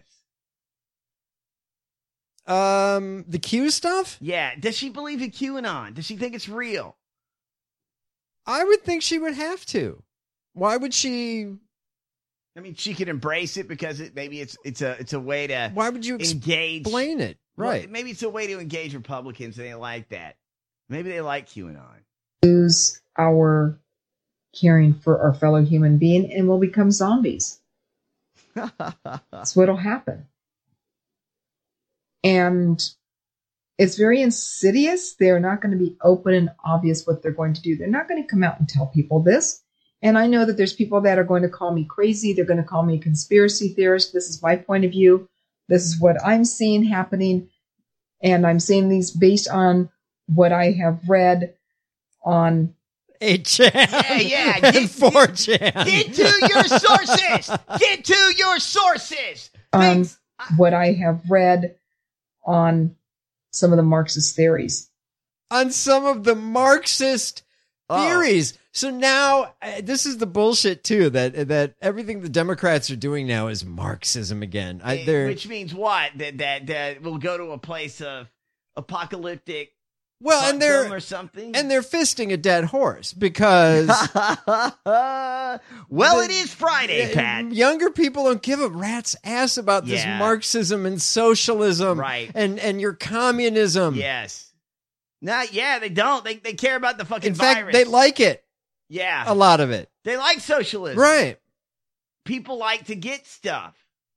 The Q stuff? Yeah. Does she believe in QAnon? Does she think it's real? I would think she would have to. Why would she? I mean, she could embrace it because it's a way to. Why would you engage? Explain it, right? Well, maybe it's a way to engage Republicans, and they like that. Maybe they like QAnon. Lose our caring for our fellow human being, and we'll become zombies. That's what'll happen. And it's very insidious. They're not going to be open and obvious what they're going to do. They're not going to come out and tell people this. And I know that there's people that are going to call me crazy. They're going to call me a conspiracy theorist. This is my point of view. This is what I'm seeing happening. And I'm saying these based on what I have read on 8chan. Yeah. And 4chan. Get to your sources. Get to your sources. What I have read on some of the Marxist theories. On some of the Marxist theories. So now this is the bullshit too, that everything the Democrats are doing now is Marxism again. Which means what? That we'll go to a place of apocalyptic and they're or something. And they're fisting a dead horse because it is Friday, Pat. Younger people don't give a rat's ass about this Marxism and socialism, right? And your communism. Yes. They don't. They care about the fucking virus. In fact, they like it. Yeah. A lot of it. They like socialism. Right. People like to get stuff.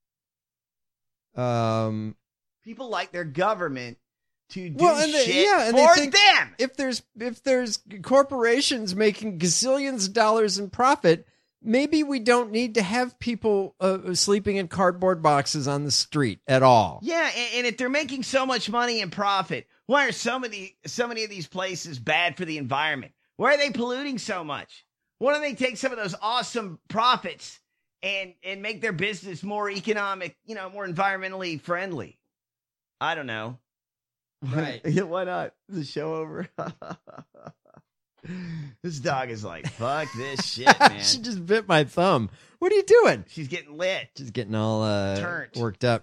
People like their government to do shit for them. If there's corporations making gazillions of dollars in profit, maybe we don't need to have people sleeping in cardboard boxes on the street at all. Yeah, and if they're making so much money in profit, why are so many of these places bad for the environment? Why are they polluting so much? Why don't they take some of those awesome profits and make their business more economic, more environmentally friendly? I don't know. Right. Why not? Is the show over? This dog is like, fuck this shit, man. She just bit my thumb. What are you doing? She's getting lit. She's getting all Turnt. Worked up.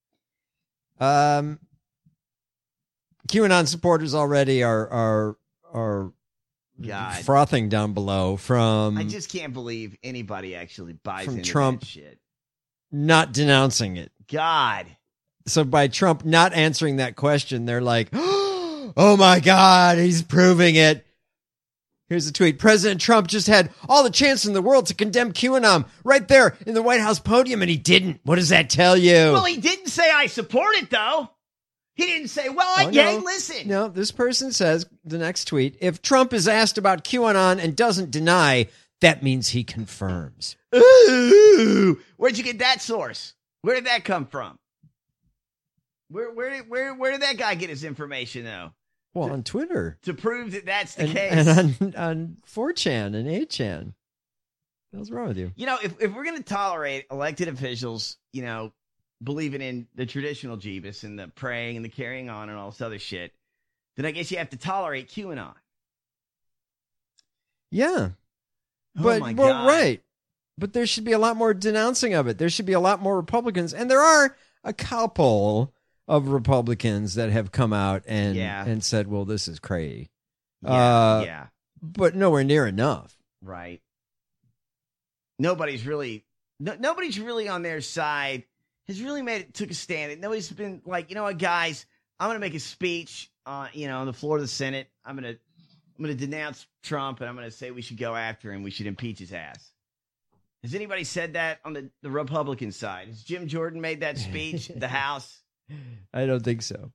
QAnon supporters already are God. Frothing down below from. I just can't believe anybody actually buys into Trump that shit. Not denouncing it. God. So by Trump not answering that question, they're like, oh my God, he's proving it. Here's a tweet. President Trump just had all the chance in the world to condemn QAnon right there in the White House podium, and he didn't. What does that tell you? Well, he didn't say I support it, though. He didn't say, listen. No, this person says, the next tweet, if Trump is asked about QAnon and doesn't deny, that means he confirms. Ooh, where'd you get that source? Where did that come from? Where did that guy get his information, though? Well, on Twitter. To prove that that's the case. And on 4chan and 8chan. What's wrong with you? If we're going to tolerate elected officials, believing in the traditional Jeebus and the praying and the carrying on and all this other shit, then I guess you have to tolerate QAnon. Yeah. Oh my God. Right. But there should be a lot more denouncing of it. There should be a lot more Republicans. And there are a couple of Republicans that have come out and said, well, this is crazy. Yeah. But nowhere near enough. Right. Nobody's really on their side, has really took a stand. Nobody's been like, you know what, guys, I'm going to make a speech on the floor of the Senate. I'm going to denounce Trump, and I'm going to say we should go after him. We should impeach his ass. Has anybody said that on the Republican side? Has Jim Jordan made that speech at the House? I don't think so.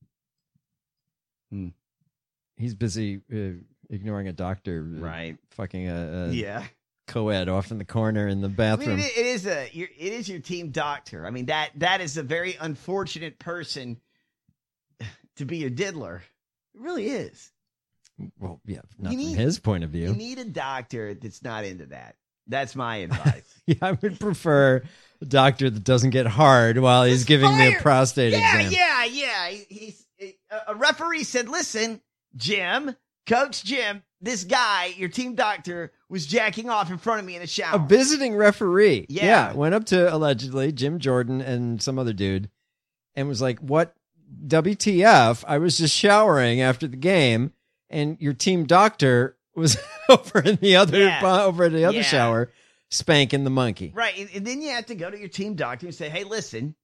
He's busy ignoring a doctor, right? Fucking a yeah co-ed off in the corner in the bathroom. I mean, it is your team doctor. I mean, that is a very unfortunate person to be your diddler. It really is. Well, yeah, not from his point of view. You need a doctor that's not into that. That's my advice. Yeah, I would prefer a doctor that doesn't get hard while he's giving me a prostate exam. Yeah. A referee said, listen, Jim, Coach Jim, this guy, your team doctor, was jacking off in front of me in the shower. A visiting referee. Yeah. Went up to, allegedly, Jim Jordan and some other dude and was like, what? WTF? I was just showering after the game, and your team doctor was over in the other shower spanking the monkey. Right. And then you have to go to your team doctor and say, hey, listen,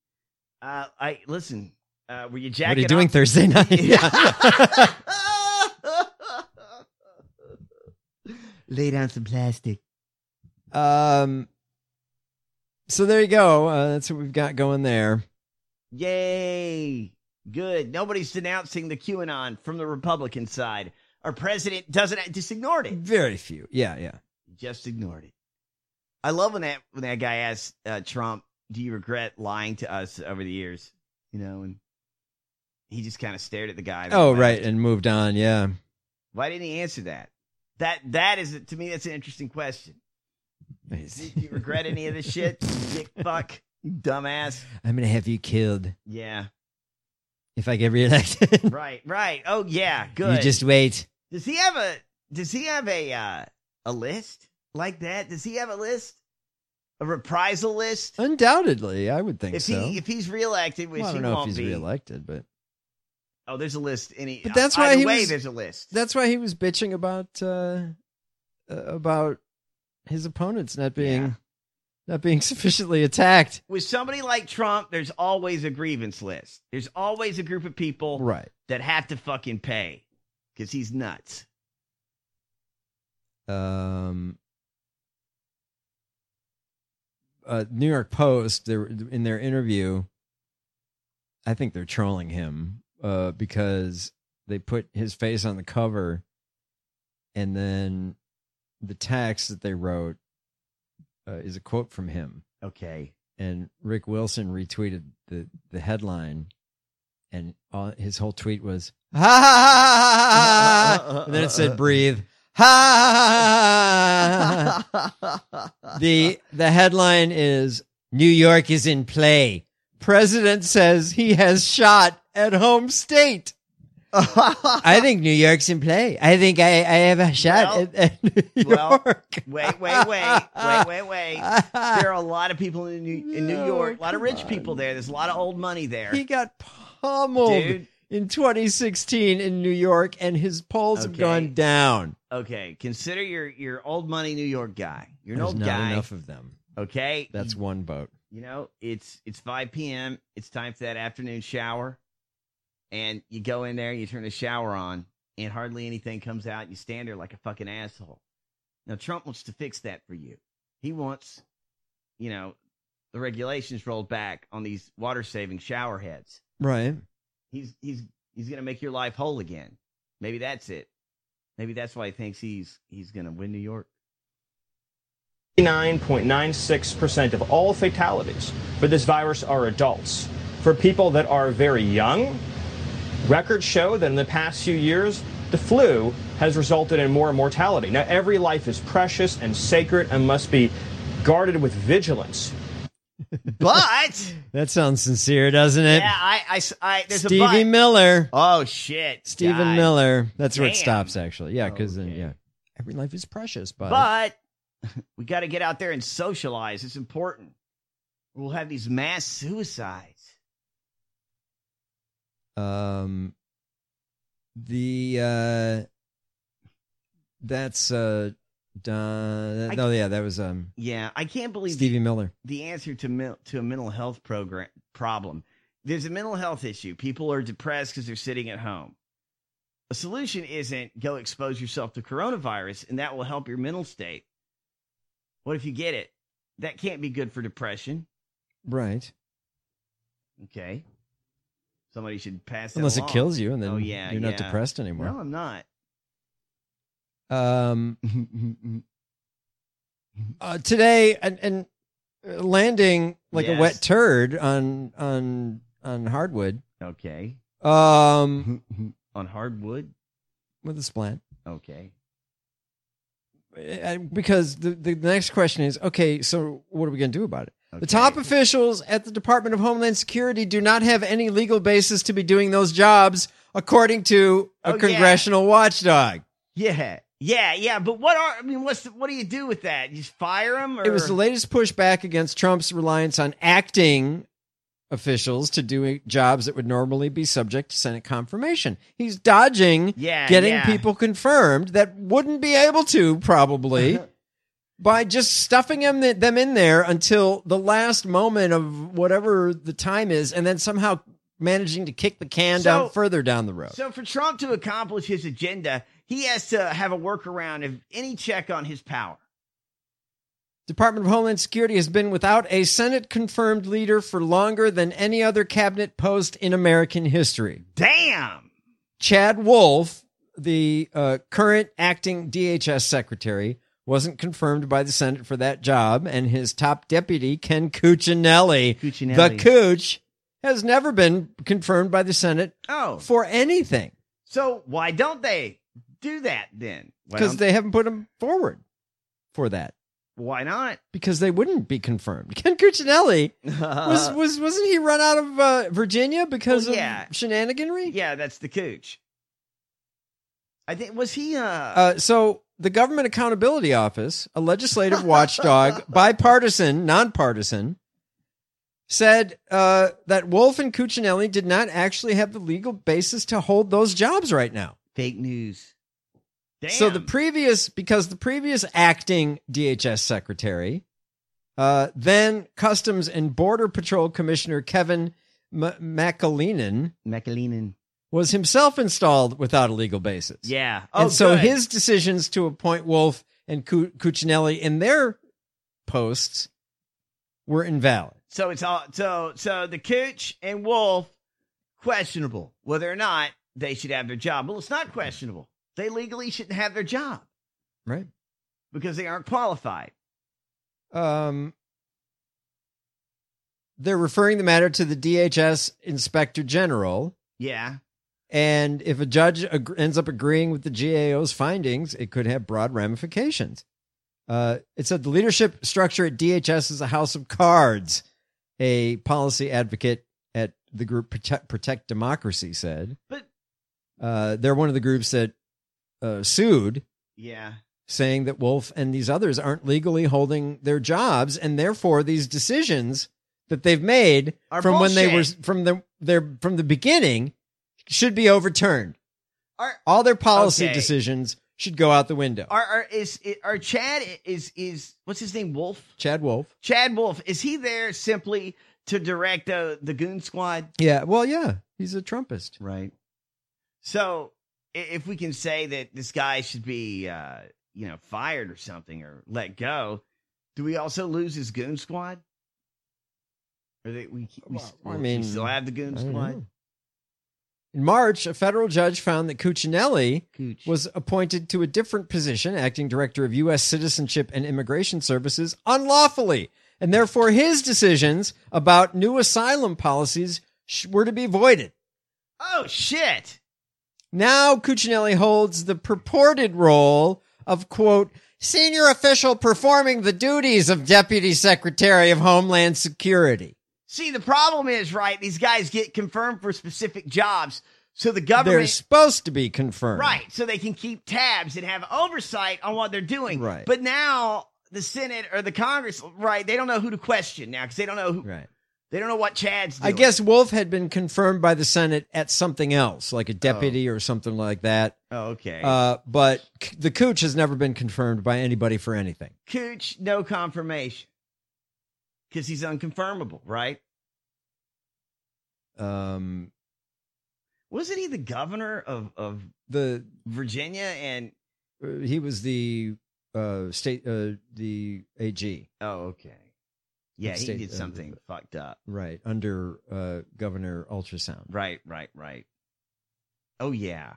were you jacking off? What are you doing Thursday night? Lay down some plastic. So there you go. That's what we've got going there. Yay. Good. Nobody's denouncing the QAnon from the Republican side. Our president just ignored it. Very few. Yeah. Just ignored it. I love when that guy asked Trump, do you regret lying to us over the years? And he just kind of stared at the guy. Oh, right. And moved on. Yeah. Why didn't he answer that? That is, to me, that's an interesting question. Do you regret any of this shit? Dick fuck, you dumbass. I'm going to have you killed. Yeah. If I get reelected. Right. Oh, yeah. Good. You just wait. Does he have a list like that? Does he have a list? A reprisal list? Undoubtedly, I would think so. If he's reelected, which I don't he know won't if he's be. reelected, but there's a list. But that's why there's a list. That's why he was bitching about his opponents not being sufficiently attacked. With somebody like Trump, there's always a grievance list. There's always a group of people that have to fucking pay because he's nuts. New York Post, in their interview, I think they're trolling him because they put his face on the cover, and then the text that they wrote is a quote from him. Okay. And Rick Wilson retweeted the headline, and his whole tweet was, ha ha ha ha ha, and then it said, breathe. Ha! The headline is, New York is in play. President says he has shot at home state. I think New York's in play. I think I have a shot at New York. Wait. There are a lot of people in New York, a lot of rich people there. There's a lot of old money there. He got pummeled in 2016 in New York, and his polls have gone down. Okay, consider your old money New York guy. You're an old not guy. Enough of them. Okay, that's one vote. It's 5 p.m. It's time for that afternoon shower, and you go in there, you turn the shower on, and hardly anything comes out. You stand there like a fucking asshole. Now Trump wants to fix that for you. He wants, the regulations rolled back on these water-saving shower heads. Right. He's gonna make your life whole again. Maybe that's it. Maybe that's why he thinks he's going to win New York. 99.96% of all fatalities for this virus are adults. For people that are very young, records show that in the past few years, the flu has resulted in more mortality. Now, every life is precious and sacred and must be guarded with vigilance. But that sounds sincere, doesn't it? Yeah, there's Stevie a but. Miller. Oh shit, Stephen Miller. That's where it stops, actually. Yeah, because every life is precious. But we got to get out there and socialize. It's important. We'll have these mass suicides. That's that was I can't believe Stevie Miller. The answer to a mental health problem. There's a mental health issue. People are depressed because they're sitting at home. A solution isn't go expose yourself to coronavirus and that will help your mental state. What if you get it that can't be good for depression. Right. Okay. Somebody should pass that Unless it along. kills you, and then yeah. you're not depressed anymore. No, I'm not. Today, and landing like a wet turd on hardwood. Okay. On hardwood with a splat. Okay. Because the next question is, okay, so what are we going to do about it? Okay. The top officials at the Department of Homeland Security do not have any legal basis to be doing those jobs, according to a congressional watchdog. Yeah. But what do you do with that? You just fire them? Or? It was the latest pushback against Trump's reliance on acting officials to do jobs that would normally be subject to Senate confirmation. He's dodging getting people confirmed that wouldn't be able to probably by just stuffing them in there until the last moment of whatever the time is, and then somehow managing to kick the can further down the road. So for Trump to accomplish his agenda, he has to have a workaround of any check on his power. Department of Homeland Security has been without a Senate-confirmed leader for longer than any other cabinet post in American history. Damn! Chad Wolf, the current acting DHS secretary, wasn't confirmed by the Senate for that job, and his top deputy, Ken Cuccinelli, the Cooch, has never been confirmed by the Senate for anything. So why don't they do that then? Because they haven't put him forward for that. Why not? Because they wouldn't be confirmed. Ken Cuccinelli wasn't he run out of Virginia because of shenaniganry? Yeah, that's the Cooch. I think was he? So the Government Accountability Office, a legislative watchdog, bipartisan, nonpartisan, said that Wolf and Cuccinelli did not actually have the legal basis to hold those jobs right now. Fake news. Damn. So the previous acting DHS secretary, then Customs and Border Patrol Commissioner Kevin McAleenan was himself installed without a legal basis. Yeah. And so his decisions to appoint Wolf and Cuccinelli in their posts were invalid. So it's all so the Cooch and Wolf questionable whether or not they should have their job. Well, it's not questionable. They legally shouldn't have their job. Right. Because they aren't qualified. They're referring the matter to the DHS Inspector General. Yeah. And if a judge ends up agreeing with the GAO's findings, it could have broad ramifications. It said the leadership structure at DHS is a house of cards, a policy advocate at the group Protect Democracy said. But they're one of the groups that sued, saying that Wolf and these others aren't legally holding their jobs, and therefore these decisions that they've made from bullshit. when they were from the beginning should be overturned. All their policy decisions should go out the window. Chad is what's his name? Wolf? Chad Wolf. Chad Wolf. Is he there simply to direct the goon squad? Yeah. Well, yeah. He's a Trumpist. Right. So if we can say that this guy should be, fired or something or let go, do we also lose his goon squad? Or we still have the goon squad? In March, a federal judge found that Cuccinelli was appointed to a different position, acting director of U.S. Citizenship and Immigration Services, unlawfully, and therefore his decisions about new asylum policies were to be voided. Oh, shit. Now Cuccinelli holds the purported role of, quote, senior official performing the duties of Deputy Secretary of Homeland Security. See, the problem is, right, these guys get confirmed for specific jobs, so the government... They're supposed to be confirmed. Right, so they can keep tabs and have oversight on what they're doing. Right. But now the Senate or the Congress, right, they don't know who to question now because they don't know who... Right. They don't know what Chad's doing. I guess Wolf had been confirmed by the Senate at something else, like a deputy or something like that. Oh, okay. But the Cooch has never been confirmed by anybody for anything. Cooch, no confirmation. Because he's unconfirmable, right? Wasn't he the governor of the Virginia and... he was the the AG. Oh, okay. Yeah, he did something fucked up. Right, under Governor Ultrasound. Right. Oh, yeah.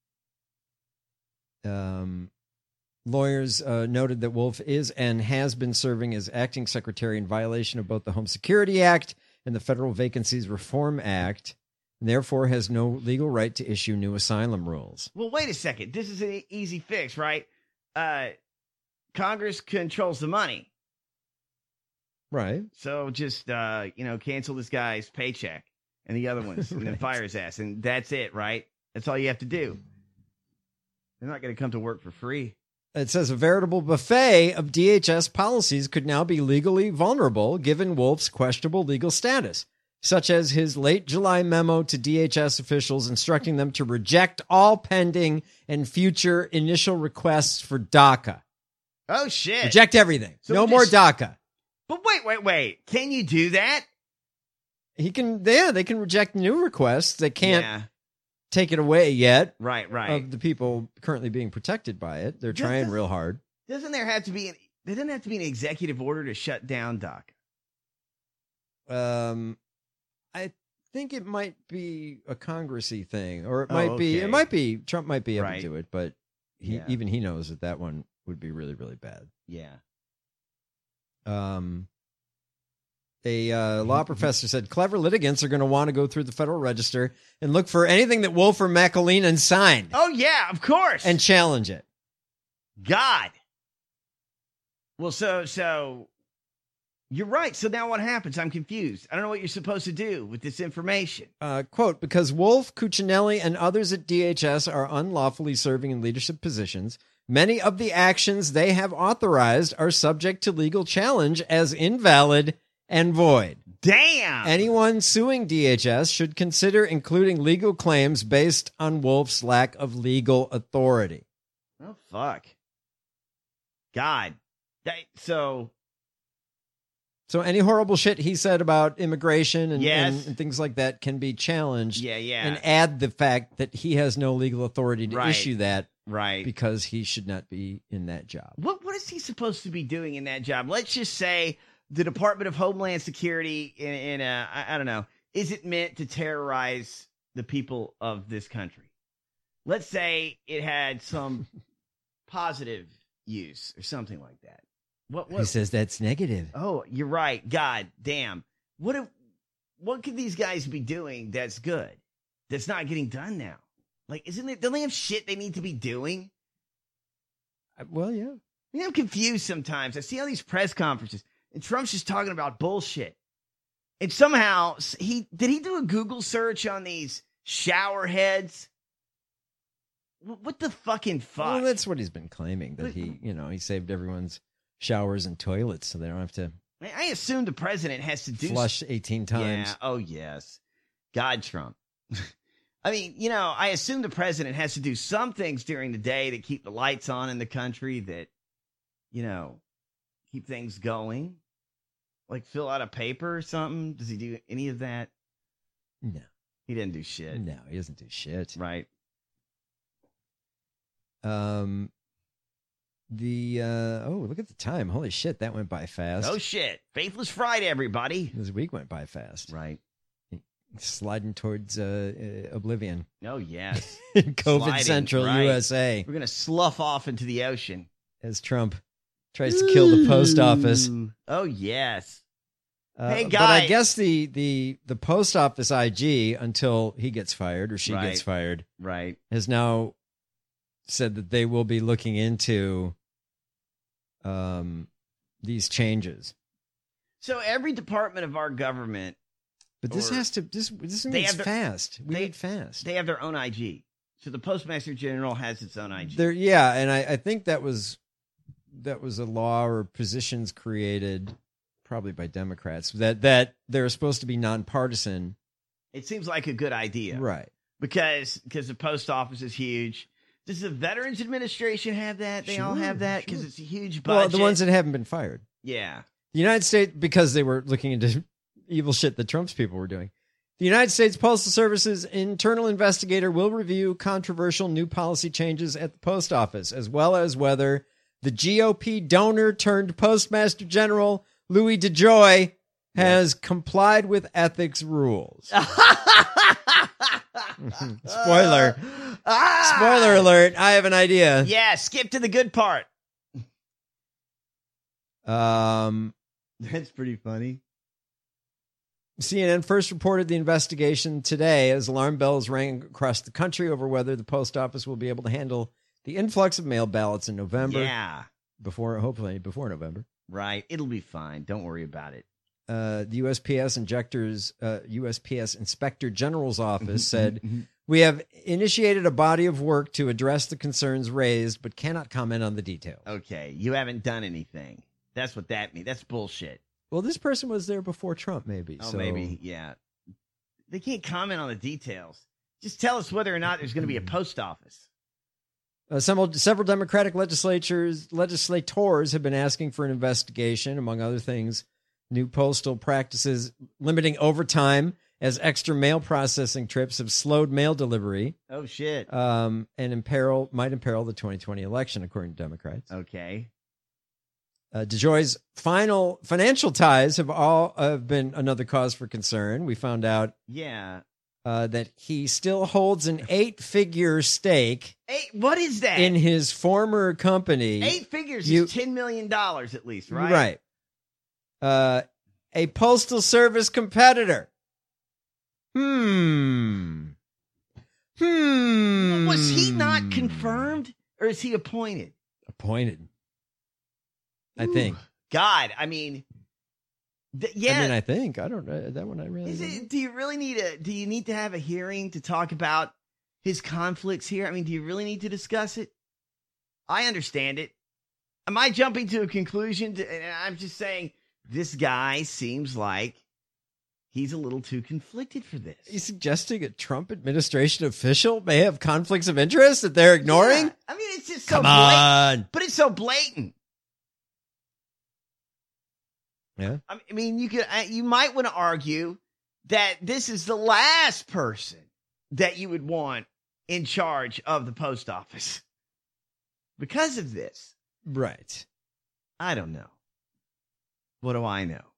Lawyers noted that Wolf is and has been serving as acting secretary in violation of both the Home Security Act and the Federal Vacancies Reform Act, and therefore has no legal right to issue new asylum rules. Well, wait a second. This is an easy fix, right? Congress controls the money. Right. So just, cancel this guy's paycheck and the other ones and then fire his ass. And that's it, right? That's all you have to do. They're not going to come to work for free. It says a veritable buffet of DHS policies could now be legally vulnerable given Wolf's questionable legal status, such as his late July memo to DHS officials instructing them to reject all pending and future initial requests for DACA. Oh, shit. Reject everything. So no more DACA. But wait. Can you do that? He can. Yeah, they can reject new requests. They can't take it away yet. Right. Of the people currently being protected by it. They're trying real hard. Doesn't there have to be an executive order to shut down DACA? I think it might be a Congressy thing, or it might be. It might be. Trump might be able to do it, but even he knows that one would be really, really bad. Yeah. A law professor said clever litigants are going to want to go through the Federal Register and look for anything that Wolf or McAleenan signed. Oh, yeah, of course. And challenge it. God. Well, so you're right. So now what happens? I'm confused. I don't know what you're supposed to do with this information. Quote, because Wolf, Cuccinelli, and others at DHS are unlawfully serving in leadership positions, many of the actions they have authorized are subject to legal challenge as invalid and void. Damn! Anyone suing DHS should consider including legal claims based on Wolf's lack of legal authority. Oh, fuck. God. So any horrible shit he said about immigration and things like that can be challenged. Yeah. And add the fact that he has no legal authority to issue that. Right. Because he should not be in that job. What is he supposed to be doing in that job? Let's just say the Department of Homeland Security I don't know, isn't meant to terrorize the people of this country. Let's say it had some positive use or something like that. What he says that's negative. Oh, you're right. God damn. What could these guys be doing that's good? That's not getting done now. Like, don't they have shit they need to be doing? Well, yeah. I mean, I'm confused sometimes. I see all these press conferences, and Trump's just talking about bullshit. And somehow, did he do a Google search on these shower heads? What the fucking fuck? Well, that's what he's been claiming, that he saved everyone's showers and toilets so they don't have to. I assume the president has to do flush 18 times. Yeah. Oh, yes. God, Trump. I mean, I assume the president has to do some things during the day to keep the lights on in the country that, keep things going. Like fill out a paper or something. Does he do any of that? No. He didn't do shit. No, he doesn't do shit. Right. Look at the time. Holy shit, that went by fast. Oh, shit. Faithless Friday, everybody. This week went by fast. Right. Sliding towards oblivion. Oh, yes. COVID Central USA. We're going to slough off into the ocean. As Trump tries to kill the post office. Oh, yes. Hey, guy. But I guess the post office IG, until he gets fired or she gets fired, has now said that they will be looking into these changes. So every department of our government. But this moves fast. We need fast. They have their own IG. So the Postmaster General has its own IG. And I think that was a law or positions created probably by Democrats that they're supposed to be nonpartisan. It seems like a good idea. Right. Because the post office is huge. Does the Veterans Administration have that? They all have that because it's a huge budget. Well, the ones that haven't been fired. Yeah. The United States, because they were looking into evil shit that Trump's people were doing. The United States Postal Service's internal investigator will review controversial new policy changes at the post office, as well as whether the GOP donor turned Postmaster General Louis DeJoy has complied with ethics rules. Spoiler. Spoiler alert. I have an idea. Yeah, skip to the good part. That's pretty funny. CNN first reported the investigation today as alarm bells rang across the country over whether the post office will be able to handle the influx of mail ballots in November. Yeah. Hopefully before November. Right. It'll be fine. Don't worry about it. The USPS Inspector General's office said, we have initiated a body of work to address the concerns raised, but cannot comment on the details. Okay. You haven't done anything. That's what that means. That's bullshit. Well, this person was there before Trump, maybe. Oh, maybe. Yeah. They can't comment on the details. Just tell us whether or not there's going to be a post office. Several Democratic legislators have been asking for an investigation, among other things, new postal practices limiting overtime as extra mail processing trips have slowed mail delivery. Oh, shit. And might imperil the 2020 election, according to Democrats. Okay. DeJoy's financial ties have been another cause for concern. We found out that he still holds an 8-figure stake. What is that? In his former company. 8 figures is $10 million at least, right? Right. A postal service competitor. Was he not confirmed or is he appointed? Appointed. I think. God, I mean, I think. I don't know. That one I really do you really need to have a hearing to talk about his conflicts here? I mean, do you really need to discuss it? I understand it. Am I jumping to a conclusion? I'm just saying this guy seems like he's a little too conflicted for this. He's suggesting a Trump administration official may have conflicts of interest that they're ignoring? Yeah. I mean, it's just so blatant. But it's so blatant. Yeah. I mean, you might want to argue that this is the last person that you would want in charge of the post office because of this. Right. I don't know. What do I know?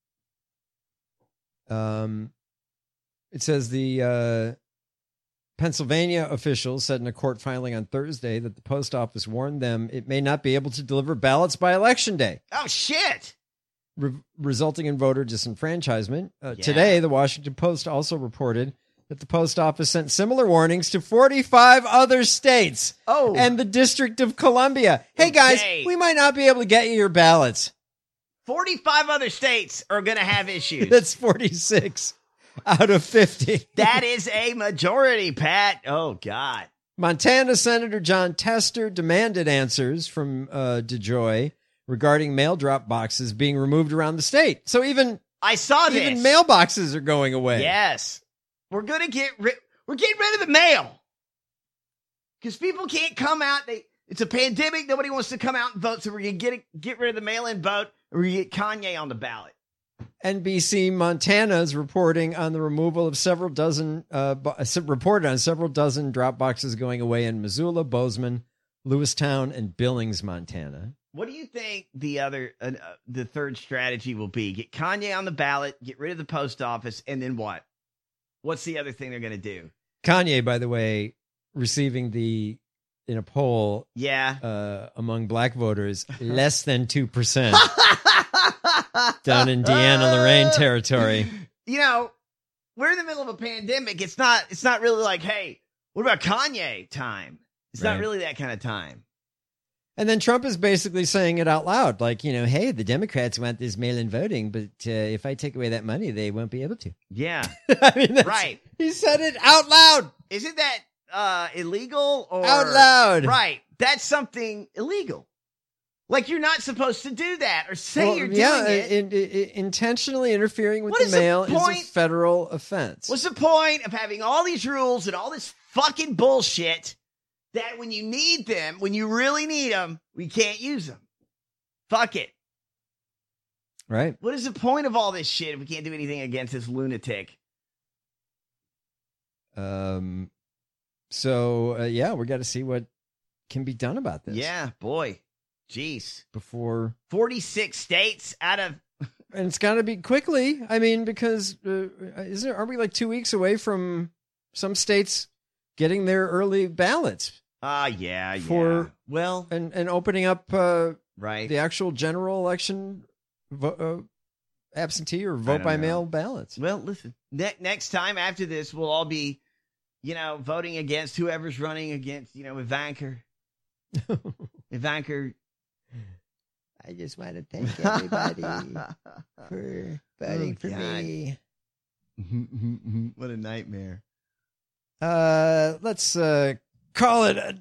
It says the Pennsylvania officials said in a court filing on Thursday that the post office warned them it may not be able to deliver ballots by Election Day. Oh, shit. Resulting in voter disenfranchisement. Today, the Washington Post also reported that the post office sent similar warnings to 45 other states and the District of Columbia. Hey, guys, we might not be able to get you your ballots. 45 other states are going to have issues. That's 46 out of 50. That is a majority, Pat. Oh, God. Montana Senator John Tester demanded answers from DeJoy regarding mail drop boxes being removed around the state. So even mailboxes are going away. Yes. We're getting rid of the mail. Because people can't come out. It's a pandemic. Nobody wants to come out and vote. So we're going to get rid of the mail-in vote. Or we get Kanye on the ballot. NBC Montana is reporting on the removal of several dozen drop boxes going away in Missoula, Bozeman, Lewistown, and Billings, Montana. What do you think the third strategy will be? Get Kanye on the ballot, get rid of the post office, and then what? What's the other thing they're going to do? Kanye, by the way, receiving in a poll among black voters, less than 2% down in Deanna Lorraine territory. You know, we're in the middle of a pandemic. It's not really like, hey, what about Kanye time? It's not really that kind of time. And then Trump is basically saying it out loud, like, hey, the Democrats want this mail-in voting, but if I take away that money, they won't be able to. Yeah. I mean, right. He said it out loud. Isn't that illegal? Or out loud. Right. That's something illegal. Like, you're not supposed to do that or say you're doing it. Intentionally interfering with the mail is a federal offense. What's the point of having all these rules and all this fucking bullshit that when you need them, when you really need them, we can't use them? Fuck it. Right. What is the point of all this shit if we can't do anything against this lunatic? So we got to see what can be done about this. Yeah, boy. Jeez. Before 46 states out of... And it's got to be quickly. I mean, because aren't we like 2 weeks away from some states getting their early ballots? Yeah. Well, and opening up right the actual general election absentee or vote by mail ballots. Well, listen, next time after this, we'll all be, voting against whoever's running against, Ivanka. Ivanka. I just want to thank everybody for voting for me. What a nightmare. Let's call it.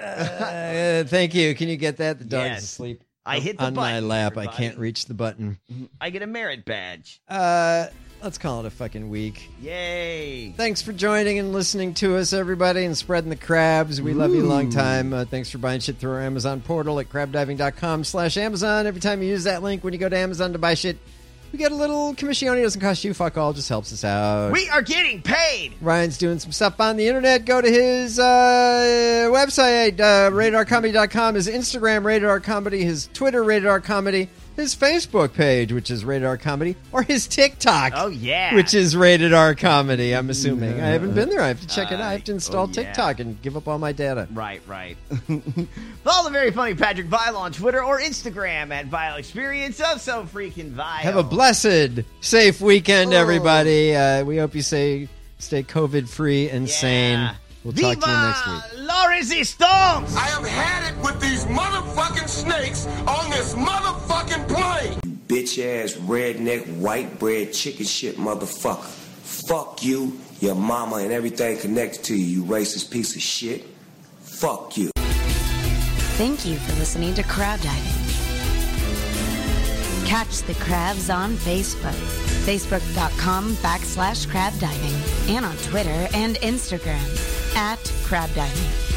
Thank you. Can you get that? The dog's asleep. I hit the on button, my lap. everybody. I can't reach the button. I get a merit badge. Let's call it a fucking week. Yay. Thanks for joining and listening to us, everybody, and spreading the crabs. We love you a long time. Thanks for buying shit through our Amazon portal at crabdiving.com/Amazon. Every time you use that link when you go to Amazon to buy shit, we get a little commission. It doesn't cost you fuck all. Just helps us out. We are getting paid. Ryan's doing some stuff on the internet. Go to his website, RadarComedy.com, his Instagram, Rated R Comedy, his Twitter, Rated R Comedy, his Facebook page, which is Rated R Comedy, or his TikTok. Oh, yeah. Which is Rated R Comedy, I'm assuming. I haven't been there. I have to check it out. I have to install TikTok and give up all my data. Right. Follow the very funny Patrick Vile on Twitter or Instagram at Vile Experience of So Freaking Vile. Have a blessed, safe weekend, everybody. We hope you stay COVID-free and sane. We'll talk to you next week. La Resistance! I have had it with these motherfucking snakes on this motherfucking plane. Bitch-ass, redneck, white bread, chicken shit motherfucker. Fuck you, your mama, and everything connected to you, you racist piece of shit. Fuck you. Thank you for listening to Crab Diving. Catch the crabs on Facebook. Facebook.com/crabdiving. And on Twitter and Instagram @crabdiving.